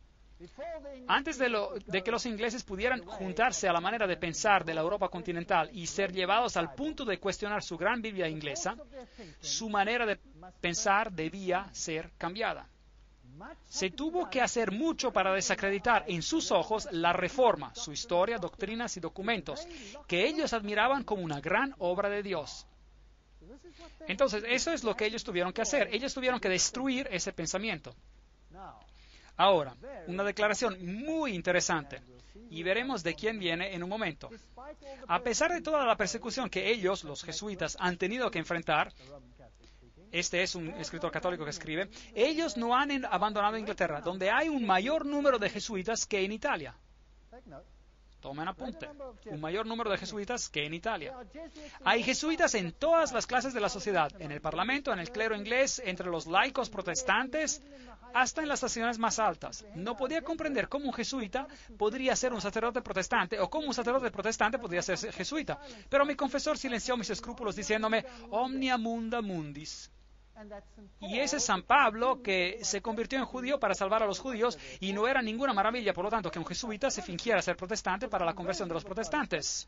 Antes de que los ingleses pudieran juntarse a la manera de pensar de la Europa continental y ser llevados al punto de cuestionar su gran Biblia inglesa, su manera de pensar debía ser cambiada. Se tuvo que hacer mucho para desacreditar en sus ojos la Reforma, su historia, doctrinas y documentos, que ellos admiraban como una gran obra de Dios. Entonces, eso es lo que ellos tuvieron que hacer. Ellos tuvieron que destruir ese pensamiento. Ahora, una declaración muy interesante, y veremos de quién viene en un momento. A pesar de toda la persecución que ellos, los jesuitas, han tenido que enfrentar, este es un escritor católico que escribe, ellos no han abandonado Inglaterra, donde hay un mayor número de jesuitas que en Italia. Tomen apunte, un mayor número de jesuitas que en Italia. Hay jesuitas en todas las clases de la sociedad, en el parlamento, en el clero inglés, entre los laicos protestantes, hasta en las estaciones más altas. No podía comprender cómo un jesuita podría ser un sacerdote protestante o cómo un sacerdote protestante podría ser jesuita. Pero mi confesor silenció mis escrúpulos diciéndome, omnia munda mundis. Y ese es San Pablo, que se convirtió en judío para salvar a los judíos, y no era ninguna maravilla, por lo tanto, que un jesuita se fingiera ser protestante para la conversión de los protestantes.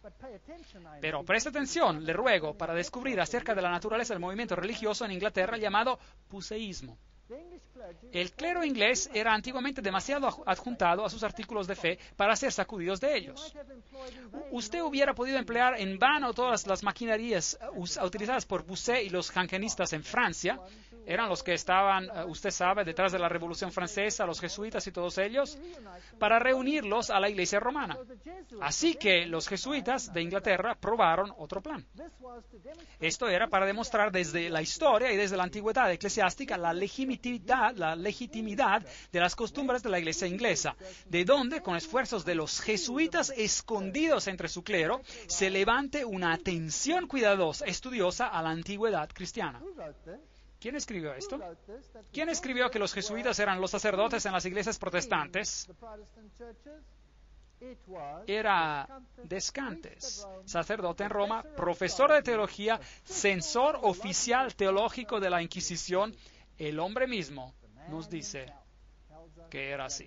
Pero preste atención, le ruego, para descubrir acerca de la naturaleza del movimiento religioso en Inglaterra llamado puseísmo. El clero inglés era antiguamente demasiado adjuntado a sus artículos de fe para ser sacudidos de ellos. Usted hubiera podido emplear en vano todas las maquinarias utilizadas por Bossuet y los jansenistas en Francia. Eran los que estaban, usted sabe, detrás de la Revolución Francesa, los jesuitas y todos ellos, para reunirlos a la Iglesia romana. Así que los jesuitas de Inglaterra probaron otro plan. Esto era para demostrar desde la historia y desde la antigüedad eclesiástica la legitimidad de las costumbres de la Iglesia inglesa, de donde, con esfuerzos de los jesuitas escondidos entre su clero, se levante una atención cuidadosa, estudiosa a la antigüedad cristiana. ¿Quién escribió esto? ¿Quién escribió que los jesuitas eran los sacerdotes en las iglesias protestantes? Era Descantes, sacerdote en Roma, profesor de teología, censor oficial teológico de la Inquisición. El hombre mismo nos dice que era así.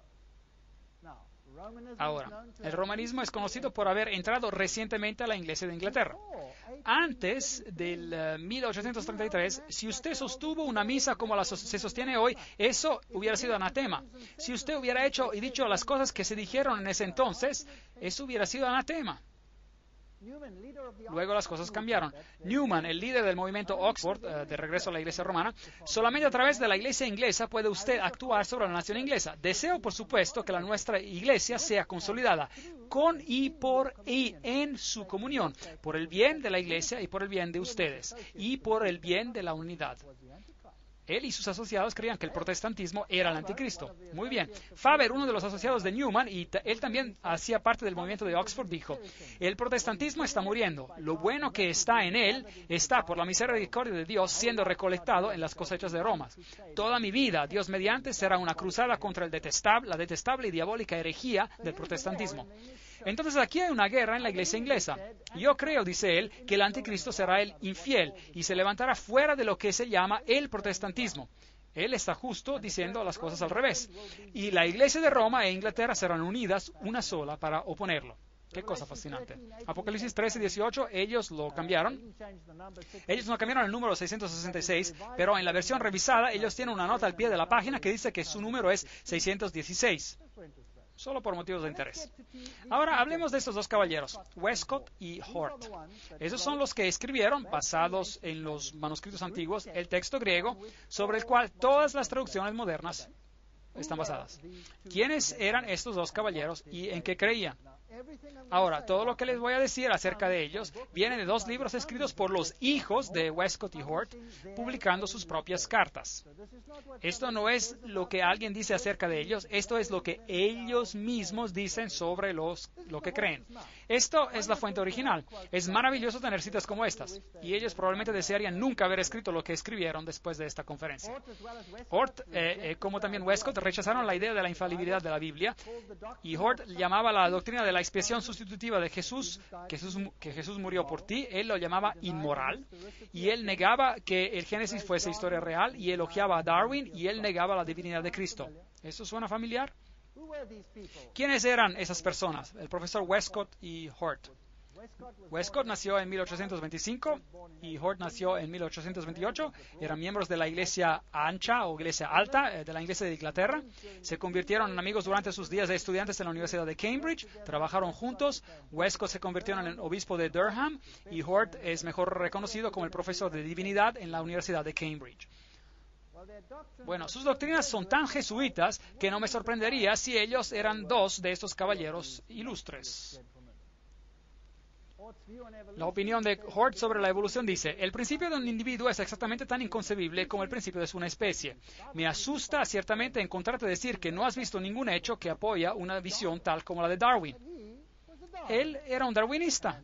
Ahora, el romanismo es conocido por haber entrado recientemente a la Iglesia de Inglaterra. Antes del 1833, si usted sostuvo una misa como se sostiene hoy, eso hubiera sido anatema. Si usted hubiera hecho y dicho las cosas que se dijeron en ese entonces, eso hubiera sido anatema. Luego las cosas cambiaron. Newman, el líder del movimiento Oxford, de regreso a la Iglesia romana, solamente a través de la Iglesia inglesa puede usted actuar sobre la nación inglesa. Deseo, por supuesto, que nuestra Iglesia sea consolidada con y por y en su comunión, por el bien de la Iglesia y por el bien de ustedes, y por el bien de la unidad. Él y sus asociados creían que el protestantismo era el anticristo. Muy bien. Faber, uno de los asociados de Newman, y él también hacía parte del movimiento de Oxford, dijo, el protestantismo está muriendo. Lo bueno que está en él está, por la misericordia de Dios, siendo recolectado en las cosechas de Roma. Toda mi vida, Dios mediante, será una cruzada contra la detestable y diabólica herejía del protestantismo. Entonces aquí hay una guerra en la iglesia inglesa. Yo creo, dice él, que el anticristo será el infiel y se levantará fuera de lo que se llama el protestantismo. Él está justo diciendo las cosas al revés. Y la iglesia de Roma e Inglaterra serán unidas una sola para oponerlo. Qué cosa fascinante. Apocalipsis 13:18, ellos lo cambiaron. Ellos no cambiaron el número 666, pero en la versión revisada ellos tienen una nota al pie de la página que dice que su número es 616. Solo por motivos de interés. Ahora hablemos de estos dos caballeros, Westcott y Hort. Esos son los que escribieron, basados en los manuscritos antiguos, el texto griego sobre el cual todas las traducciones modernas están basadas. ¿Quiénes eran estos dos caballeros y en qué creían? Ahora, todo lo que les voy a decir acerca de ellos viene de dos libros escritos por los hijos de Westcott y Hort, publicando sus propias cartas. Esto no es lo que alguien dice acerca de ellos, esto es lo que ellos mismos dicen sobre lo que creen. Esto es la fuente original. Es maravilloso tener citas como estas, y ellos probablemente desearían nunca haber escrito lo que escribieron después de esta conferencia. Hort, como también Westcott, rechazaron la idea de la infalibilidad de la Biblia, y Hort llamaba la doctrina de la expiación sustitutiva de Jesús, que Jesús murió por ti, él lo llamaba inmoral, y él negaba que el Génesis fuese historia real, y elogiaba a Darwin, y él negaba la divinidad de Cristo. ¿Eso suena familiar? ¿Quiénes eran esas personas? El profesor Westcott y Hort. Westcott nació en 1825 y Hort nació en 1828. Eran miembros de la iglesia ancha o iglesia alta de la iglesia de Inglaterra. Se convirtieron en amigos durante sus días de estudiantes en la Universidad de Cambridge. Trabajaron juntos. Westcott se convirtió en el obispo de Durham y Hort es mejor reconocido como el profesor de divinidad en la Universidad de Cambridge. Bueno, sus doctrinas son tan jesuitas que no me sorprendería si ellos eran dos de estos caballeros ilustres. La opinión de Hort sobre la evolución dice, el principio de un individuo es exactamente tan inconcebible como el principio de una especie. Me asusta ciertamente encontrarte decir que no has visto ningún hecho que apoya una visión tal como la de Darwin. Él era un darwinista.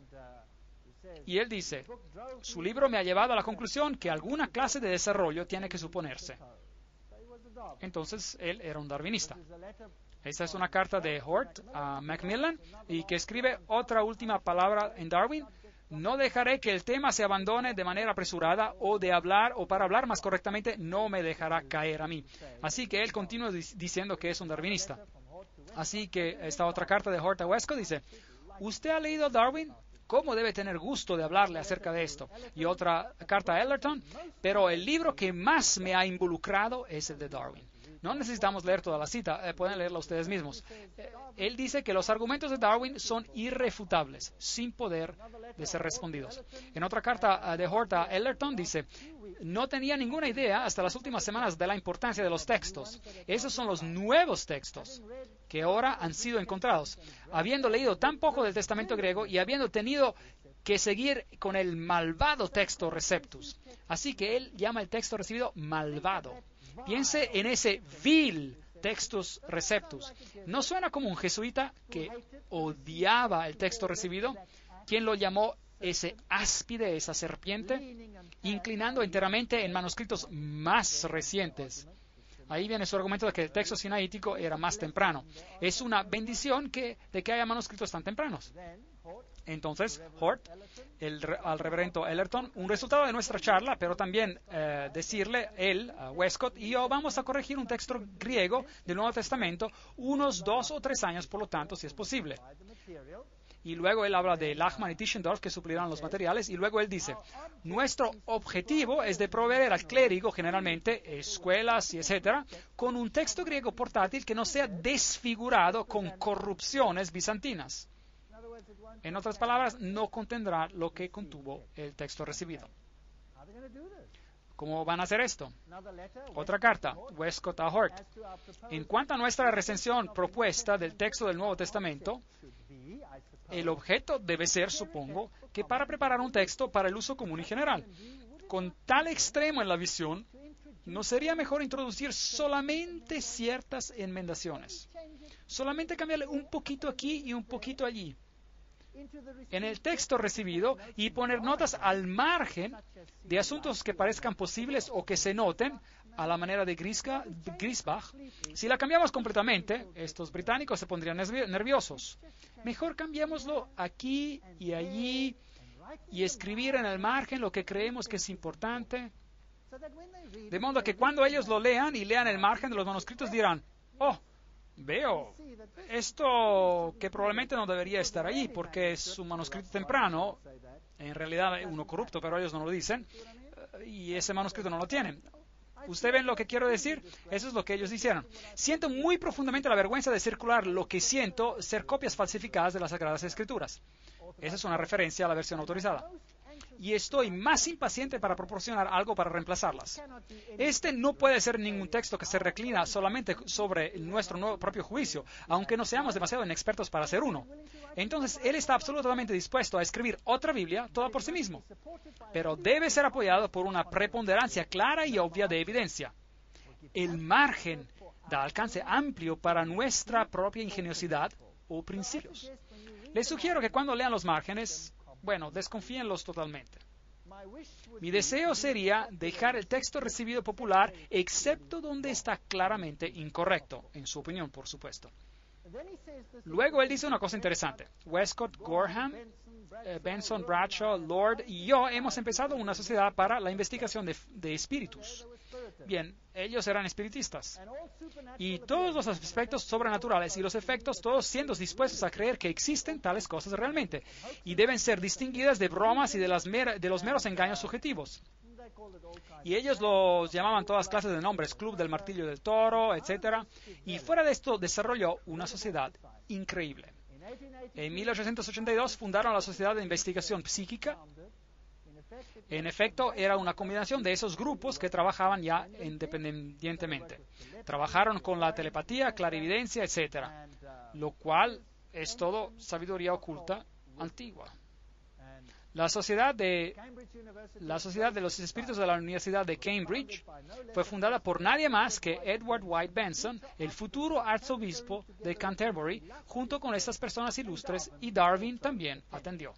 Y él dice, su libro me ha llevado a la conclusión que alguna clase de desarrollo tiene que suponerse. Entonces, él era un darwinista. Esta es una carta de Hort a Macmillan y que escribe otra última palabra en Darwin. No dejaré que el tema se abandone de manera apresurada o para hablar más correctamente, no me dejará caer a mí. Así que él continúa diciendo que es un darwinista. Así que esta otra carta de Hort a Westcott dice, ¿usted ha leído Darwin? ¿Cómo debe tener gusto de hablarle acerca de esto? Y otra carta a Ellerton, pero el libro que más me ha involucrado es el de Darwin. No necesitamos leer toda la cita, pueden leerla ustedes mismos. Él dice que los argumentos de Darwin son irrefutables, sin poder de ser respondidos. En otra carta de Hort a Ellerton dice, no tenía ninguna idea hasta las últimas semanas de la importancia de los textos. Esos son los nuevos textos que ahora han sido encontrados. Habiendo leído tan poco del Testamento griego y habiendo tenido que seguir con el malvado texto Receptus. Así que él llama el texto recibido malvado. Piense en ese vil Textus Receptus. ¿No suena como un jesuita que odiaba el texto recibido? ¿Quién lo llamó ese áspide, esa serpiente? Inclinando enteramente en manuscritos más recientes. Ahí viene su argumento de que el texto sinaítico era más temprano. Es una bendición de que haya manuscritos tan tempranos. Entonces, Hort, al reverendo Ellerton, un resultado de nuestra charla, pero también decirle, él, Westcott y yo, vamos a corregir un texto griego del Nuevo Testamento unos 2 o 3 años, por lo tanto, si es posible. Y luego él habla de Lachmann y Tischendorf, que suplirán los materiales, y luego él dice, nuestro objetivo es de proveer al clérigo, generalmente, escuelas y etcétera, con un texto griego portátil que no sea desfigurado con corrupciones bizantinas. En otras palabras, no contendrá lo que contuvo el texto recibido. ¿Cómo van a hacer esto? Otra carta, Westcott a Hort. En cuanto a nuestra recensión propuesta del texto del Nuevo Testamento, el objeto debe ser, supongo, que para preparar un texto para el uso común y general, con tal extremo en la visión ¿no sería mejor introducir solamente ciertas enmendaciones? Solamente cambiarle un poquito aquí y un poquito allí en el texto recibido y poner notas al margen de asuntos que parezcan posibles o que se noten a la manera de Griesbach. Si la cambiamos completamente, estos británicos se pondrían nerviosos. Mejor cambiémoslo aquí y allí y escribir en el margen lo que creemos que es importante, de modo que cuando ellos lo lean y lean el margen de los manuscritos dirán, oh, veo esto que probablemente no debería estar allí porque es un manuscrito temprano, en realidad uno corrupto, pero ellos no lo dicen, y ese manuscrito no lo tienen. ¿Usted ven lo que quiero decir? Eso es lo que ellos hicieron. Siento muy profundamente la vergüenza de circular lo que siento ser copias falsificadas de las Sagradas Escrituras. Esa es una referencia a la versión autorizada. Y estoy más impaciente para proporcionar algo para reemplazarlas. Este no puede ser ningún texto que se reclina solamente sobre nuestro propio juicio, aunque no seamos demasiado inexpertos para hacer uno. Entonces, él está absolutamente dispuesto a escribir otra Biblia toda por sí mismo, pero debe ser apoyado por una preponderancia clara y obvia de evidencia. El margen da alcance amplio para nuestra propia ingeniosidad o principios. Les sugiero que cuando lean los márgenes, desconfíenlos totalmente. Mi deseo sería dejar el texto recibido popular, excepto donde está claramente incorrecto, en su opinión, por supuesto. Luego él dice una cosa interesante. Westcott, Gorham, Benson, Bradshaw, Lord y yo hemos empezado una sociedad para la investigación de espíritus. Bien, ellos eran espiritistas. Y todos los aspectos sobrenaturales y los efectos, todos siendo dispuestos a creer que existen tales cosas realmente, y deben ser distinguidas de bromas y de los meros engaños subjetivos. Y ellos los llamaban todas clases de nombres, Club del Martillo del Toro, etc. Y fuera de esto desarrolló una sociedad increíble. En 1882 fundaron la Sociedad de Investigación Psíquica. En efecto, era una combinación de esos grupos que trabajaban ya independientemente. Trabajaron con la telepatía, clarividencia, etc. Lo cual es todo sabiduría oculta antigua. La Sociedad de los Espíritus de la Universidad de Cambridge fue fundada por nadie más que Edward White Benson, el futuro arzobispo de Canterbury, junto con estas personas ilustres, y Darwin también atendió.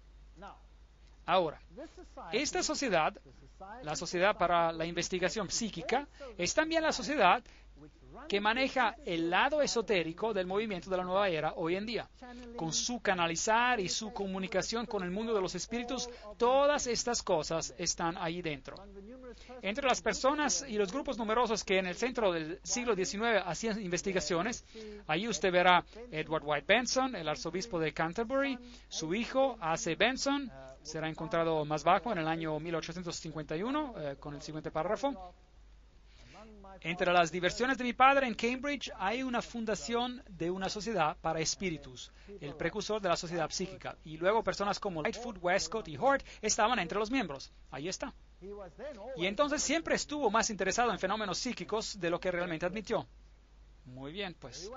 Ahora, esta sociedad, la Sociedad para la Investigación Psíquica, es también la sociedad que maneja el lado esotérico del movimiento de la nueva era hoy en día. Con su canalizar y su comunicación con el mundo de los espíritus, todas estas cosas están ahí dentro. Entre las personas y los grupos numerosos que en el centro del siglo XIX hacían investigaciones, ahí usted verá Edward White Benson, el arzobispo de Canterbury, su hijo A.C. Benson, será encontrado más bajo en el año 1851, con el siguiente párrafo. Entre las diversiones de mi padre en Cambridge hay una fundación de una sociedad para espíritus, el precursor de la sociedad psíquica, y luego personas como Lightfoot, Westcott y Hort estaban entre los miembros. Ahí está. Y entonces siempre estuvo más interesado en fenómenos psíquicos de lo que realmente admitió. Muy bien, pues.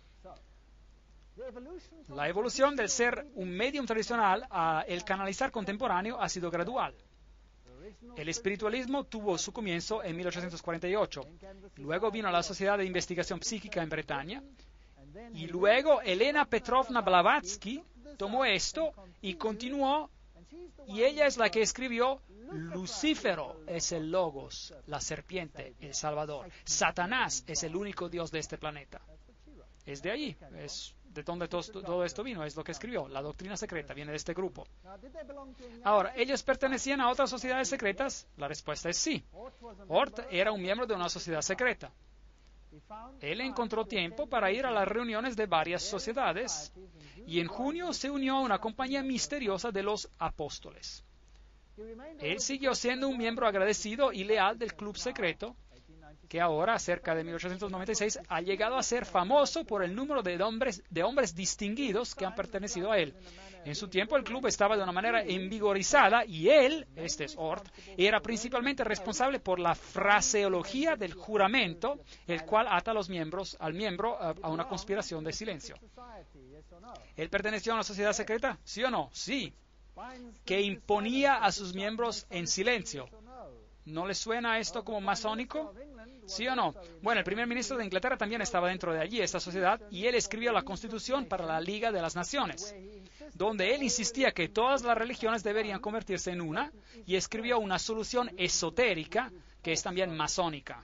La evolución del ser un medium tradicional a el canalizar contemporáneo ha sido gradual. El espiritualismo tuvo su comienzo en 1848. Luego vino la Sociedad de Investigación Psíquica en Bretaña. Y luego Elena Petrovna Blavatsky tomó esto y continuó. Y ella es la que escribió: Lucífero es el Logos, la serpiente, el Salvador. Satanás es el único Dios de este planeta. Es de allí, es de donde todo esto vino, es lo que escribió. La doctrina secreta viene de este grupo. Ahora, ¿ellos pertenecían a otras sociedades secretas? La respuesta es sí. Hort era un miembro de una sociedad secreta. Él encontró tiempo para ir a las reuniones de varias sociedades y en junio se unió a una compañía misteriosa de los apóstoles. Él siguió siendo un miembro agradecido y leal del club secreto, que ahora, cerca de 1896, ha llegado a ser famoso por el número de hombres distinguidos que han pertenecido a él. En su tiempo el club estaba de una manera envigorizada y él, este es Hort, era principalmente responsable por la fraseología del juramento, el cual ata al miembro a una conspiración de silencio. ¿Él perteneció a una sociedad secreta? ¿Sí o no? Sí. ¿Que imponía a sus miembros en silencio? ¿No les suena esto como masónico? ¿Sí o no? Bueno, el primer ministro de Inglaterra también estaba dentro de allí, esta sociedad, y él escribió la Constitución para la Liga de las Naciones, donde él insistía que todas las religiones deberían convertirse en una, y escribió una solución esotérica que es también masónica.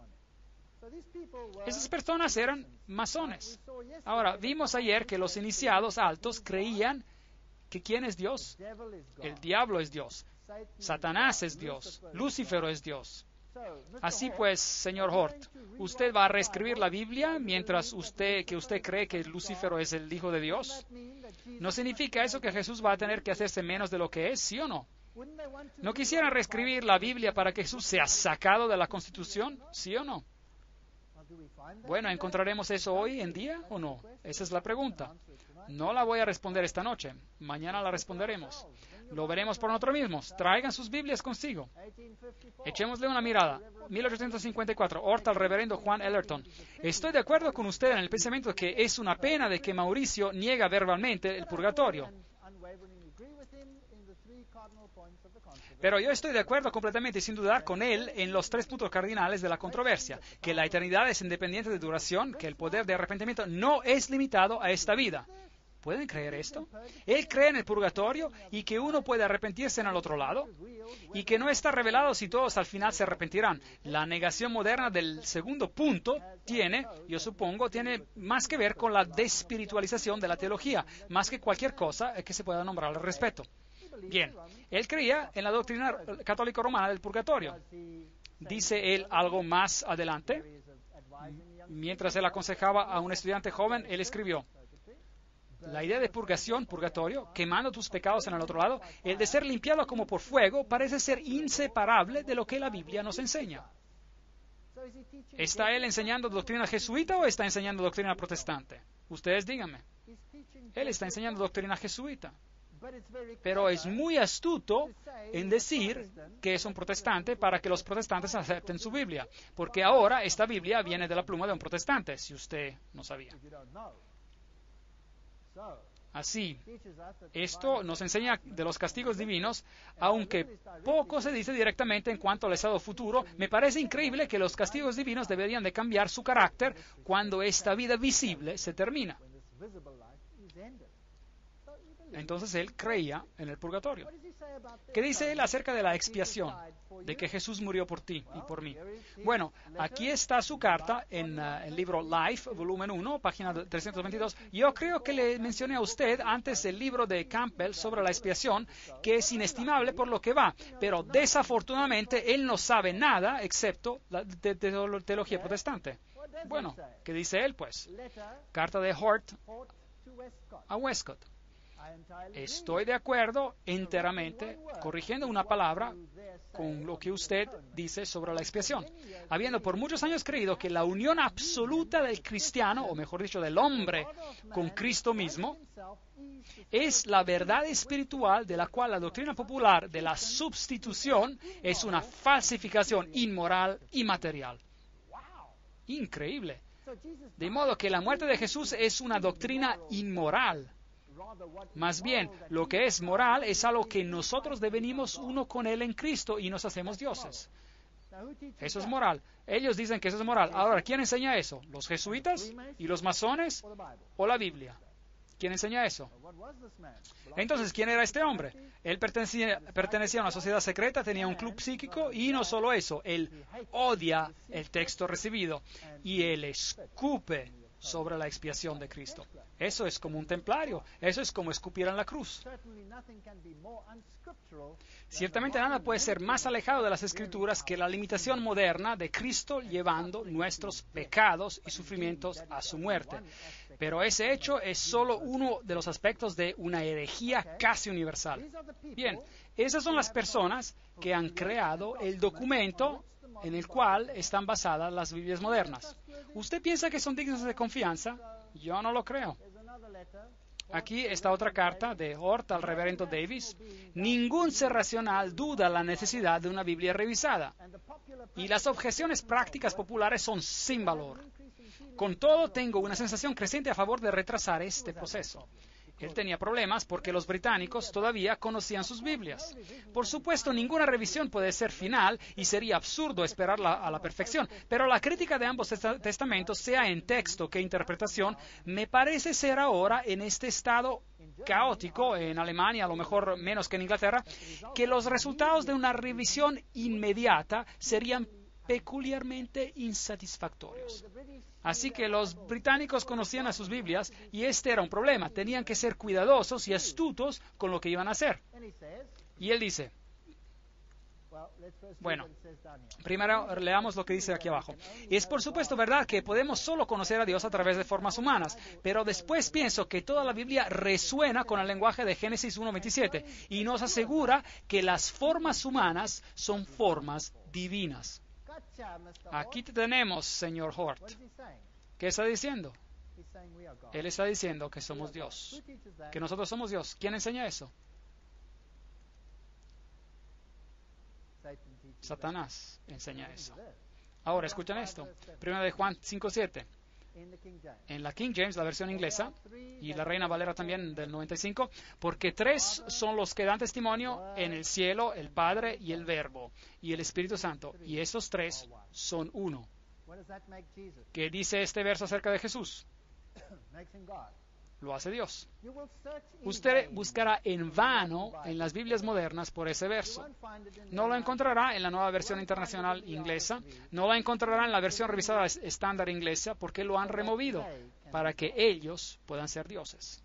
Esas personas eran masones. Ahora, vimos ayer que los iniciados altos creían que ¿quién es Dios? El diablo es Dios. Satanás es Dios. Lucifer es Dios. Así pues, señor Hort, ¿usted va a reescribir la Biblia mientras usted cree que Lucifer es el Hijo de Dios? ¿No significa eso que Jesús va a tener que hacerse menos de lo que es, sí o no? ¿No quisieran reescribir la Biblia para que Jesús sea sacado de la Constitución, sí o no? Bueno, ¿encontraremos eso hoy en día o no? Esa es la pregunta. No la voy a responder esta noche. Mañana la responderemos. Lo veremos por nosotros mismos. Traigan sus Biblias consigo. Echémosle una mirada. 1854. Hort al reverendo Juan Ellerton. Estoy de acuerdo con usted en el pensamiento que es una pena de que Mauricio niega verbalmente el purgatorio. Pero yo estoy de acuerdo completamente y sin dudar con él en los 3 puntos cardinales de la controversia, que la eternidad es independiente de duración, que el poder de arrepentimiento no es limitado a esta vida. ¿Pueden creer esto? Él cree en el purgatorio y que uno puede arrepentirse en el otro lado y que no está revelado si todos al final se arrepentirán. La negación moderna del segundo punto tiene más que ver con la despiritualización de la teología, más que cualquier cosa que se pueda nombrar al respecto. Bien, él creía en la doctrina católica romana del purgatorio. Dice él algo más adelante. Mientras él aconsejaba a un estudiante joven, él escribió: la idea de purgación, purgatorio, quemando tus pecados en el otro lado, el de ser limpiado como por fuego, parece ser inseparable de lo que la Biblia nos enseña. ¿Está él enseñando doctrina jesuita o está enseñando doctrina protestante? Ustedes díganme. Él está enseñando doctrina jesuita. Pero es muy astuto en decir que es un protestante para que los protestantes acepten su Biblia, porque ahora esta Biblia viene de la pluma de un protestante, si usted no sabía. Así, esto nos enseña de los castigos divinos, aunque poco se dice directamente en cuanto al estado futuro. Me parece increíble que los castigos divinos deberían de cambiar su carácter cuando esta vida visible se termina. Entonces él creía en el purgatorio. ¿Qué dice él acerca de la expiación? De que Jesús murió por ti y por mí. Bueno, aquí está su carta en el libro Life, volumen 1, página 322. Yo creo que le mencioné a usted antes el libro de Campbell sobre la expiación, que es inestimable por lo que va, pero desafortunadamente él no sabe nada excepto de teología protestante. Bueno, ¿qué dice él pues? Carta de Hort a Westcott. Estoy de acuerdo enteramente, corrigiendo una palabra, con lo que usted dice sobre la expiación. Habiendo por muchos años creído que la unión absoluta del cristiano, o mejor dicho, del hombre con Cristo mismo, es la verdad espiritual de la cual la doctrina popular de la sustitución es una falsificación inmoral y material. Increíble. De modo que la muerte de Jesús es una doctrina inmoral. Más bien, lo que es moral es algo que nosotros devenimos uno con Él en Cristo y nos hacemos dioses. Eso es moral. Ellos dicen que eso es moral. Ahora, ¿quién enseña eso? ¿Los jesuitas y los masones o la Biblia? ¿Quién enseña eso? Entonces, ¿quién era este hombre? Él pertenecía a una sociedad secreta, tenía un club psíquico y no solo eso, él odia el texto recibido y él escupe sobre la expiación de Cristo. Eso es como un templario, eso es como escupir en la cruz. Ciertamente nada puede ser más alejado de las Escrituras que la limitación moderna de Cristo llevando nuestros pecados y sufrimientos a su muerte. Pero ese hecho es solo uno de los aspectos de una herejía casi universal. Bien, esas son las personas que han creado el documento en el cual están basadas las Biblias modernas. ¿Usted piensa que son dignos de confianza? Yo no lo creo. Aquí está otra carta de Hort al reverendo Davis. Ningún ser racional duda la necesidad de una Biblia revisada. Y las objeciones prácticas populares son sin valor. Con todo, tengo una sensación creciente a favor de retrasar este proceso. Él tenía problemas porque los británicos todavía conocían sus Biblias. Por supuesto, ninguna revisión puede ser final y sería absurdo esperarla a la perfección, pero la crítica de ambos testamentos, sea en texto que interpretación, me parece ser ahora en este estado caótico, en Alemania, a lo mejor menos que en Inglaterra, que los resultados de una revisión inmediata serían peculiarmente insatisfactorios. Así que los británicos conocían a sus Biblias y este era un problema. Tenían que ser cuidadosos y astutos con lo que iban a hacer. Y él dice, bueno, primero leamos lo que dice aquí abajo. Es por supuesto verdad que podemos solo conocer a Dios a través de formas humanas, pero después pienso que toda la Biblia resuena con el lenguaje de Génesis 1:27 y nos asegura que las formas humanas son formas divinas. Aquí te tenemos, señor Hort. ¿Qué está diciendo? Él está diciendo que somos Dios, que nosotros somos Dios. ¿Quién enseña eso? Satanás enseña eso. Ahora, escuchen esto. 1 de Juan 5:7. En la King James, la versión inglesa, y la Reina Valera también del 95, porque tres son los que dan testimonio en el cielo, el Padre y el Verbo, y el Espíritu Santo, y esos tres son uno. ¿Qué dice este verso acerca de Jesús? Lo hace Dios. Usted buscará en vano en las Biblias modernas por ese verso. No lo encontrará en la nueva versión internacional inglesa, no lo encontrará en la versión revisada estándar inglesa, porque lo han removido para que ellos puedan ser dioses.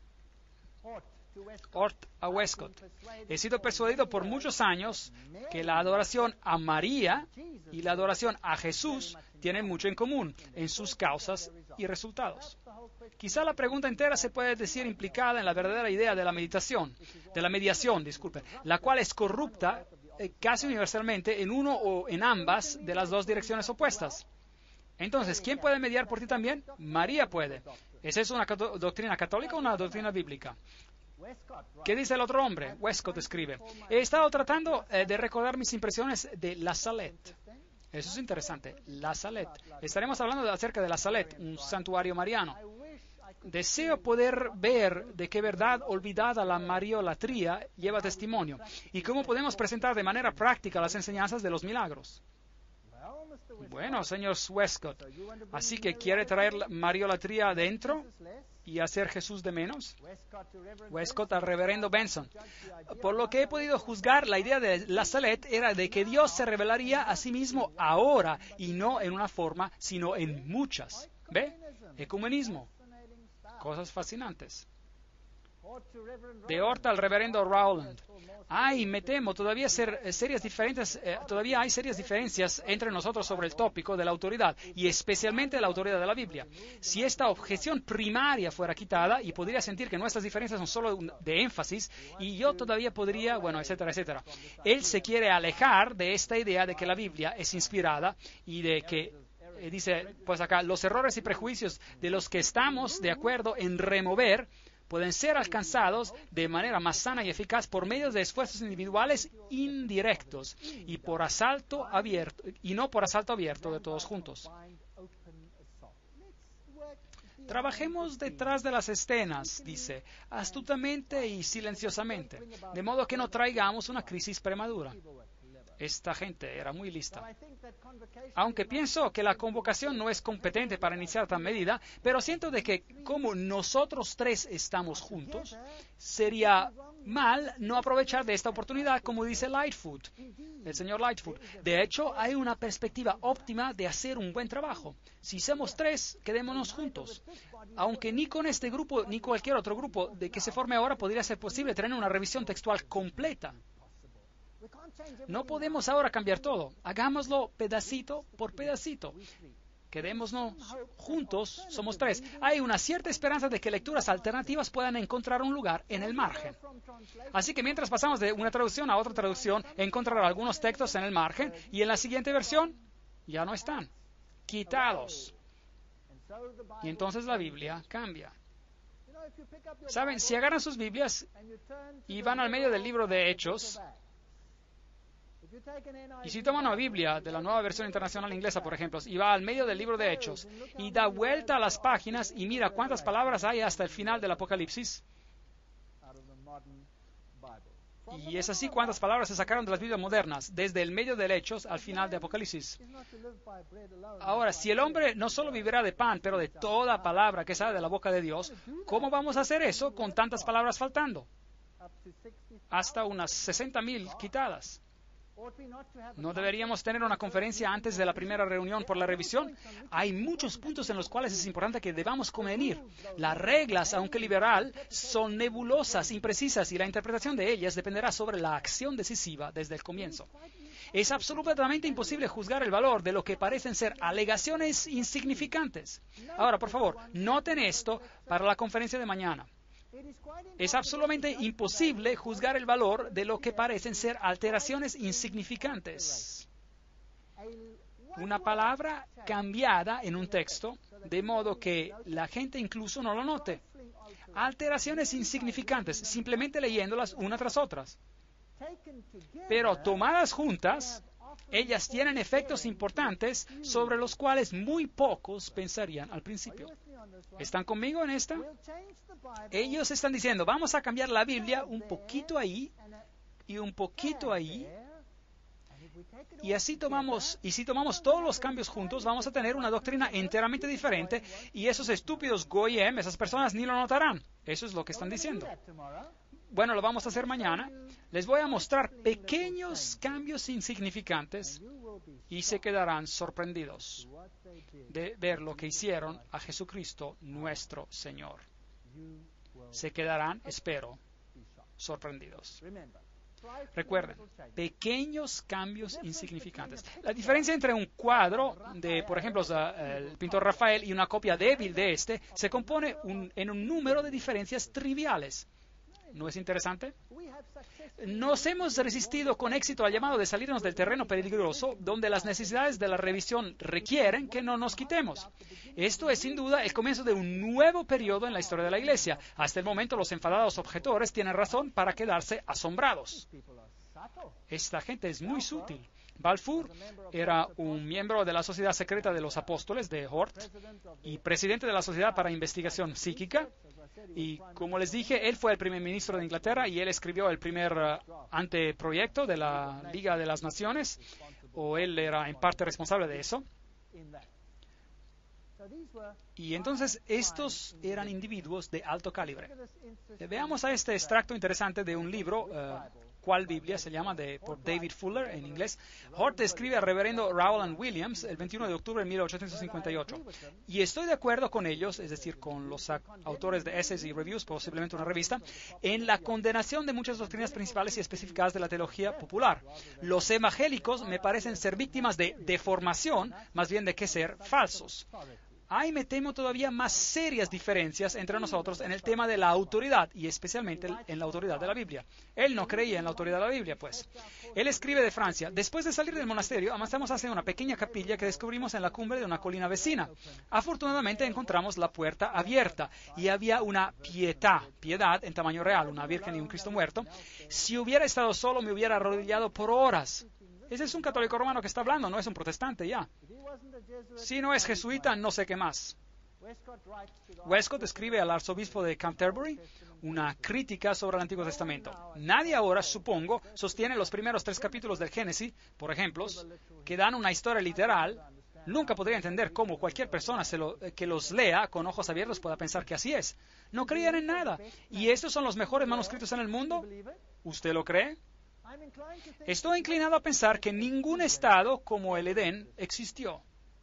Hort a Westcott. He sido persuadido por muchos años que la adoración a María y la adoración a Jesús tienen mucho en común en sus causas y resultados. Quizá la pregunta entera se puede decir implicada en la verdadera idea de la mediación, la cual es corrupta casi universalmente en uno o en ambas de las dos direcciones opuestas. Entonces, ¿quién puede mediar por ti también? María puede. ¿Es eso una doctrina católica o una doctrina bíblica? ¿Qué dice el otro hombre? Westcott escribe: he estado tratando de recordar mis impresiones de La Salette. Eso es interesante. La Salette. Estaremos hablando acerca de La Salette, un santuario mariano. Deseo poder ver de qué verdad olvidada la mariolatría lleva testimonio y cómo podemos presentar de manera práctica las enseñanzas de los milagros. Bueno, señor Westcott, ¿así que quiere traer la mariolatría adentro y hacer Jesús de menos? Westcott al reverendo Benson. Por lo que he podido juzgar, la idea de La Salette era de que Dios se revelaría a sí mismo ahora y no en una forma, sino en muchas. ¿Ve? Ecumenismo. Cosas fascinantes. De Hort al reverendo Rowland. Me temo, todavía hay serias diferencias entre nosotros sobre el tópico de la autoridad, y especialmente la autoridad de la Biblia. Si esta objeción primaria fuera quitada, y podría sentir que nuestras diferencias son solo de énfasis, y yo todavía podría, etcétera, etcétera. Él se quiere alejar de esta idea de que la Biblia es inspirada y de que dice, pues acá, los errores y prejuicios de los que estamos de acuerdo en remover pueden ser alcanzados de manera más sana y eficaz por medio de esfuerzos individuales indirectos y no por asalto abierto de todos juntos. Trabajemos detrás de las escenas, dice, astutamente y silenciosamente, de modo que no traigamos una crisis prematura. Esta gente era muy lista. Aunque pienso que la convocación no es competente para iniciar tal medida, pero siento de que como nosotros tres estamos juntos, sería mal no aprovechar de esta oportunidad, como dice Lightfoot, el señor Lightfoot. De hecho, hay una perspectiva óptima de hacer un buen trabajo. Si somos tres, quedémonos juntos. Aunque ni con este grupo ni cualquier otro grupo de que se forme ahora podría ser posible tener una revisión textual completa. No podemos ahora cambiar todo. Hagámoslo pedacito por pedacito. Quedémonos juntos, somos tres. Hay una cierta esperanza de que lecturas alternativas puedan encontrar un lugar en el margen. Así que mientras pasamos de una traducción a otra traducción, encontrará algunos textos en el margen y en la siguiente versión ya no están. Quitados. Y entonces la Biblia cambia. ¿Saben? Si agarran sus Biblias y van al medio del libro de Hechos, y si toma una Biblia de la nueva versión internacional inglesa, por ejemplo, y va al medio del libro de Hechos y da vuelta a las páginas y mira cuántas palabras hay hasta el final del Apocalipsis, Y es así cuántas palabras se sacaron de las Biblias modernas, desde el medio del Hechos al final de Apocalipsis. Ahora, si el hombre no solo vivirá de pan, pero de toda palabra que sale de la boca de Dios, ¿cómo vamos a hacer eso con tantas palabras faltando? Hasta unas 60,000 quitadas. ¿No deberíamos tener una conferencia antes de la primera reunión por la revisión? Hay muchos puntos en los cuales es importante que debamos convenir. Las reglas, aunque liberal, son nebulosas, imprecisas, y la interpretación de ellas dependerá sobre la acción decisiva desde el comienzo. Es absolutamente imposible juzgar el valor de lo que parecen ser alegaciones insignificantes. Ahora, por favor, noten esto para la conferencia de mañana. Es absolutamente imposible juzgar el valor de lo que parecen ser alteraciones insignificantes. Una palabra cambiada en un texto, de modo que la gente incluso no lo note. Alteraciones insignificantes, simplemente leyéndolas una tras otras. Pero tomadas juntas, ellas tienen efectos importantes sobre los cuales muy pocos pensarían al principio. ¿Están conmigo en esta? Ellos están diciendo, vamos a cambiar la Biblia un poquito ahí y un poquito ahí. Y si tomamos todos los cambios juntos, vamos a tener una doctrina enteramente diferente, y esos estúpidos Goyim, esas personas ni lo notarán. Eso es lo que están diciendo. Bueno, lo vamos a hacer mañana. Les voy a mostrar pequeños cambios insignificantes y se quedarán sorprendidos de ver lo que hicieron a Jesucristo nuestro Señor. Se quedarán, espero, sorprendidos. Recuerden, pequeños cambios insignificantes. La diferencia entre un cuadro de, por ejemplo, el pintor Rafael y una copia débil de este se compone en un número de diferencias triviales. ¿No es interesante? Nos hemos resistido con éxito al llamado de salirnos del terreno peligroso, donde las necesidades de la revisión requieren que no nos quitemos. Esto es sin duda el comienzo de un nuevo periodo en la historia de la Iglesia. Hasta el momento los enfadados objetores tienen razón para quedarse asombrados. Esta gente es muy sutil. Balfour era un miembro de la Sociedad Secreta de los Apóstoles de Hort y presidente de la Sociedad para Investigación Psíquica. Y como les dije, él fue el primer ministro de Inglaterra y él escribió el primer anteproyecto de la Liga de las Naciones, o él era en parte responsable de eso. Y entonces estos eran individuos de alto calibre. Veamos a este extracto interesante de un libro, ¿Cuál Biblia? Se llama, por David Fuller en inglés. Hort escribe al reverendo Rowland Williams el 21 de octubre de 1858. Y estoy de acuerdo con ellos, es decir, con los autores de Essays y Reviews, posiblemente una revista, en la condenación de muchas doctrinas principales y especificadas de la teología popular. Los evangélicos me parecen ser víctimas de deformación, más bien de que ser falsos. Hay, me temo, todavía más serias diferencias entre nosotros en el tema de la autoridad, y especialmente en la autoridad de la Biblia. Él no creía en la autoridad de la Biblia, pues. Él escribe de Francia: después de salir del monasterio, avanzamos hacia una pequeña capilla que descubrimos en la cumbre de una colina vecina. Afortunadamente encontramos la puerta abierta, y había una piedad en tamaño real, una virgen y un Cristo muerto. Si hubiera estado solo, me hubiera arrodillado por horas. Ese es un católico romano que está hablando, no es un protestante ya. Si no es jesuita, no sé qué más. Westcott escribe al arzobispo de Canterbury una crítica sobre el Antiguo Testamento. Nadie ahora, supongo, sostiene los primeros 3 capítulos del Génesis, por ejemplo, que dan una historia literal. Nunca podría entender cómo cualquier persona que los lea con ojos abiertos pueda pensar que así es. No creían en nada. ¿Y estos son los mejores manuscritos en el mundo? ¿Usted lo cree? Estoy inclinado a pensar que ningún estado como el Edén existió,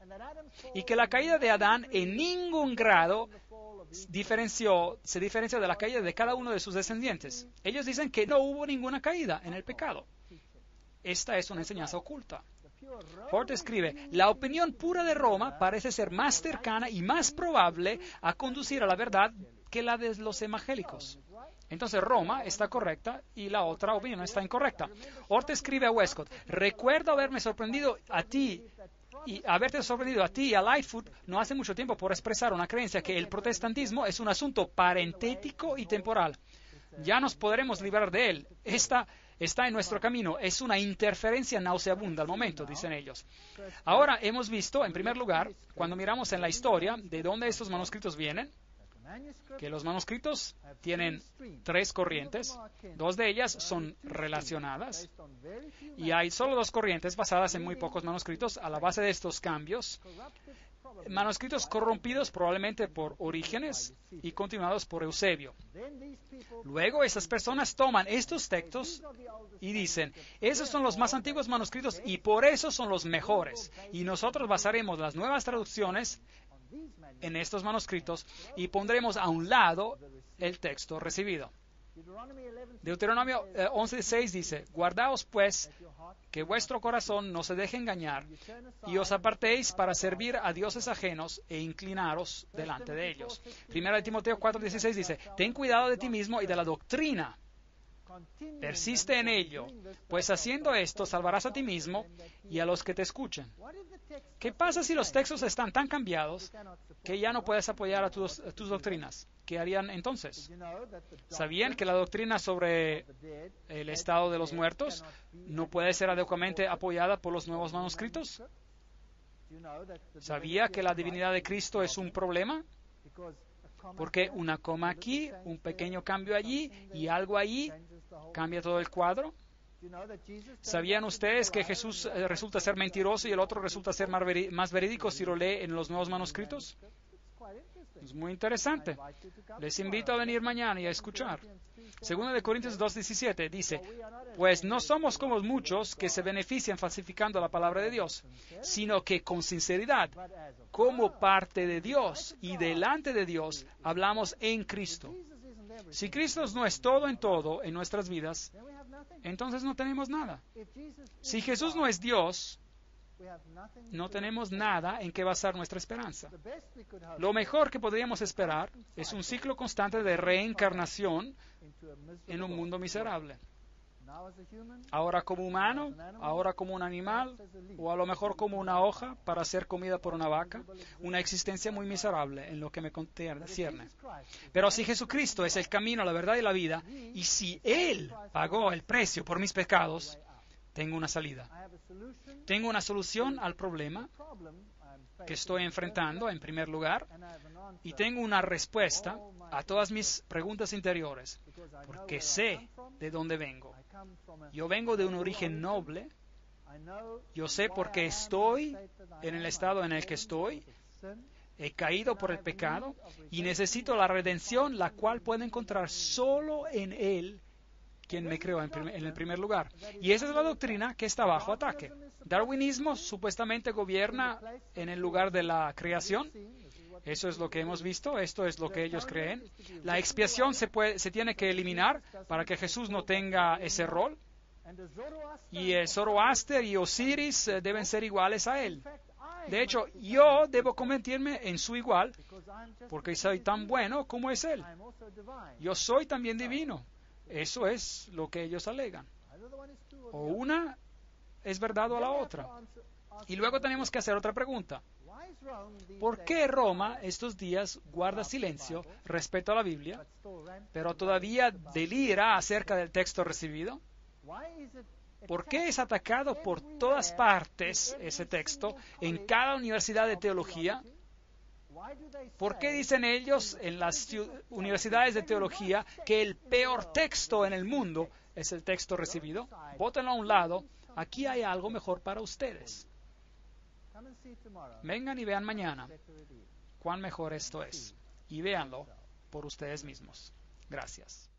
y que la caída de Adán en ningún grado se diferencia de la caída de cada uno de sus descendientes. Ellos dicen que no hubo ninguna caída en el pecado. Esta es una enseñanza oculta. Hort escribe: la opinión pura de Roma parece ser más cercana y más probable a conducir a la verdad que la de los evangélicos. Entonces Roma está correcta y la otra opinión está incorrecta. Hort escribe a Westcott: recuerdo haberme sorprendido a ti y haberte sorprendido a ti y a Lightfoot no hace mucho tiempo por expresar una creencia que el protestantismo es un asunto parentético y temporal. Ya nos podremos librar de él. Está en nuestro camino. Es una interferencia nauseabunda al momento, dicen ellos. Ahora hemos visto, en primer lugar, cuando miramos en la historia de dónde estos manuscritos vienen, que los manuscritos tienen 3 corrientes, 2 de ellas son relacionadas, y hay solo 2 corrientes basadas en muy pocos manuscritos. A la base de estos cambios, manuscritos corrompidos probablemente por Orígenes y continuados por Eusebio. Luego esas personas toman estos textos y dicen, esos son los más antiguos manuscritos y por eso son los mejores. Y nosotros basaremos las nuevas traducciones en estos manuscritos y pondremos a un lado el texto recibido. Deuteronomio 11:6 dice, guardaos pues que vuestro corazón no se deje engañar y os apartéis para servir a dioses ajenos e inclinaros delante de ellos. Primera de Timoteo 4:16 dice, ten cuidado de ti mismo y de la doctrina. Persiste en ello, pues haciendo esto salvarás a ti mismo y a los que te escuchen. ¿Qué pasa si los textos están tan cambiados que ya no puedes apoyar a tus doctrinas? ¿Qué harían entonces? ¿Sabían que la doctrina sobre el estado de los muertos no puede ser adecuadamente apoyada por los nuevos manuscritos? ¿Sabía que la divinidad de Cristo es un problema? Porque una coma aquí, un pequeño cambio allí y algo allí cambia todo el cuadro. ¿Sabían ustedes que Jesús resulta ser mentiroso y el otro resulta ser más verídico si lo lee en los nuevos manuscritos? Es muy interesante. Les invito a venir mañana y a escuchar. Segunda de Corintios 2:17 dice, pues no somos como muchos que se benefician falsificando la palabra de Dios, sino que con sinceridad, como parte de Dios y delante de Dios, hablamos en Cristo. Si Cristo no es todo en nuestras vidas, entonces no tenemos nada. Si Jesús no es Dios, no tenemos nada en que basar nuestra esperanza. Lo mejor que podríamos esperar es un ciclo constante de reencarnación en un mundo miserable. Ahora como humano, ahora como un animal, o a lo mejor como una hoja para ser comida por una vaca, una existencia muy miserable en lo que me concierne. Pero si Jesucristo es el camino, la verdad y la vida, y si Él pagó el precio por mis pecados, tengo una salida. Tengo una solución al problema que estoy enfrentando, en primer lugar, y tengo una respuesta a todas mis preguntas interiores, porque sé de dónde vengo. Yo vengo de un origen noble. Yo sé por qué estoy en el estado en el que estoy. He caído por el pecado y necesito la redención, la cual puedo encontrar solo en Él, quien me creó en el primer lugar. Y esa es la doctrina que está bajo ataque. Darwinismo supuestamente gobierna en el lugar de la creación. Eso es lo que hemos visto, esto es lo que ellos creen. La expiación se tiene que eliminar para que Jesús no tenga ese rol. Y Zoroaster y Osiris deben ser iguales a él. De hecho, yo debo convertirme en su igual porque soy tan bueno como es él. Yo soy también divino. Eso es lo que ellos alegan. O una es verdad o la otra. Y luego tenemos que hacer otra pregunta. ¿Por qué Roma estos días guarda silencio respecto a la Biblia, pero todavía delira acerca del texto recibido? ¿Por qué es atacado por todas partes ese texto, en cada universidad de teología? ¿Por qué dicen ellos en las universidades de teología que el peor texto en el mundo es el texto recibido? Bótenlo a un lado. Aquí hay algo mejor para ustedes. Vengan y vean mañana cuán mejor esto es. Y véanlo por ustedes mismos. Gracias.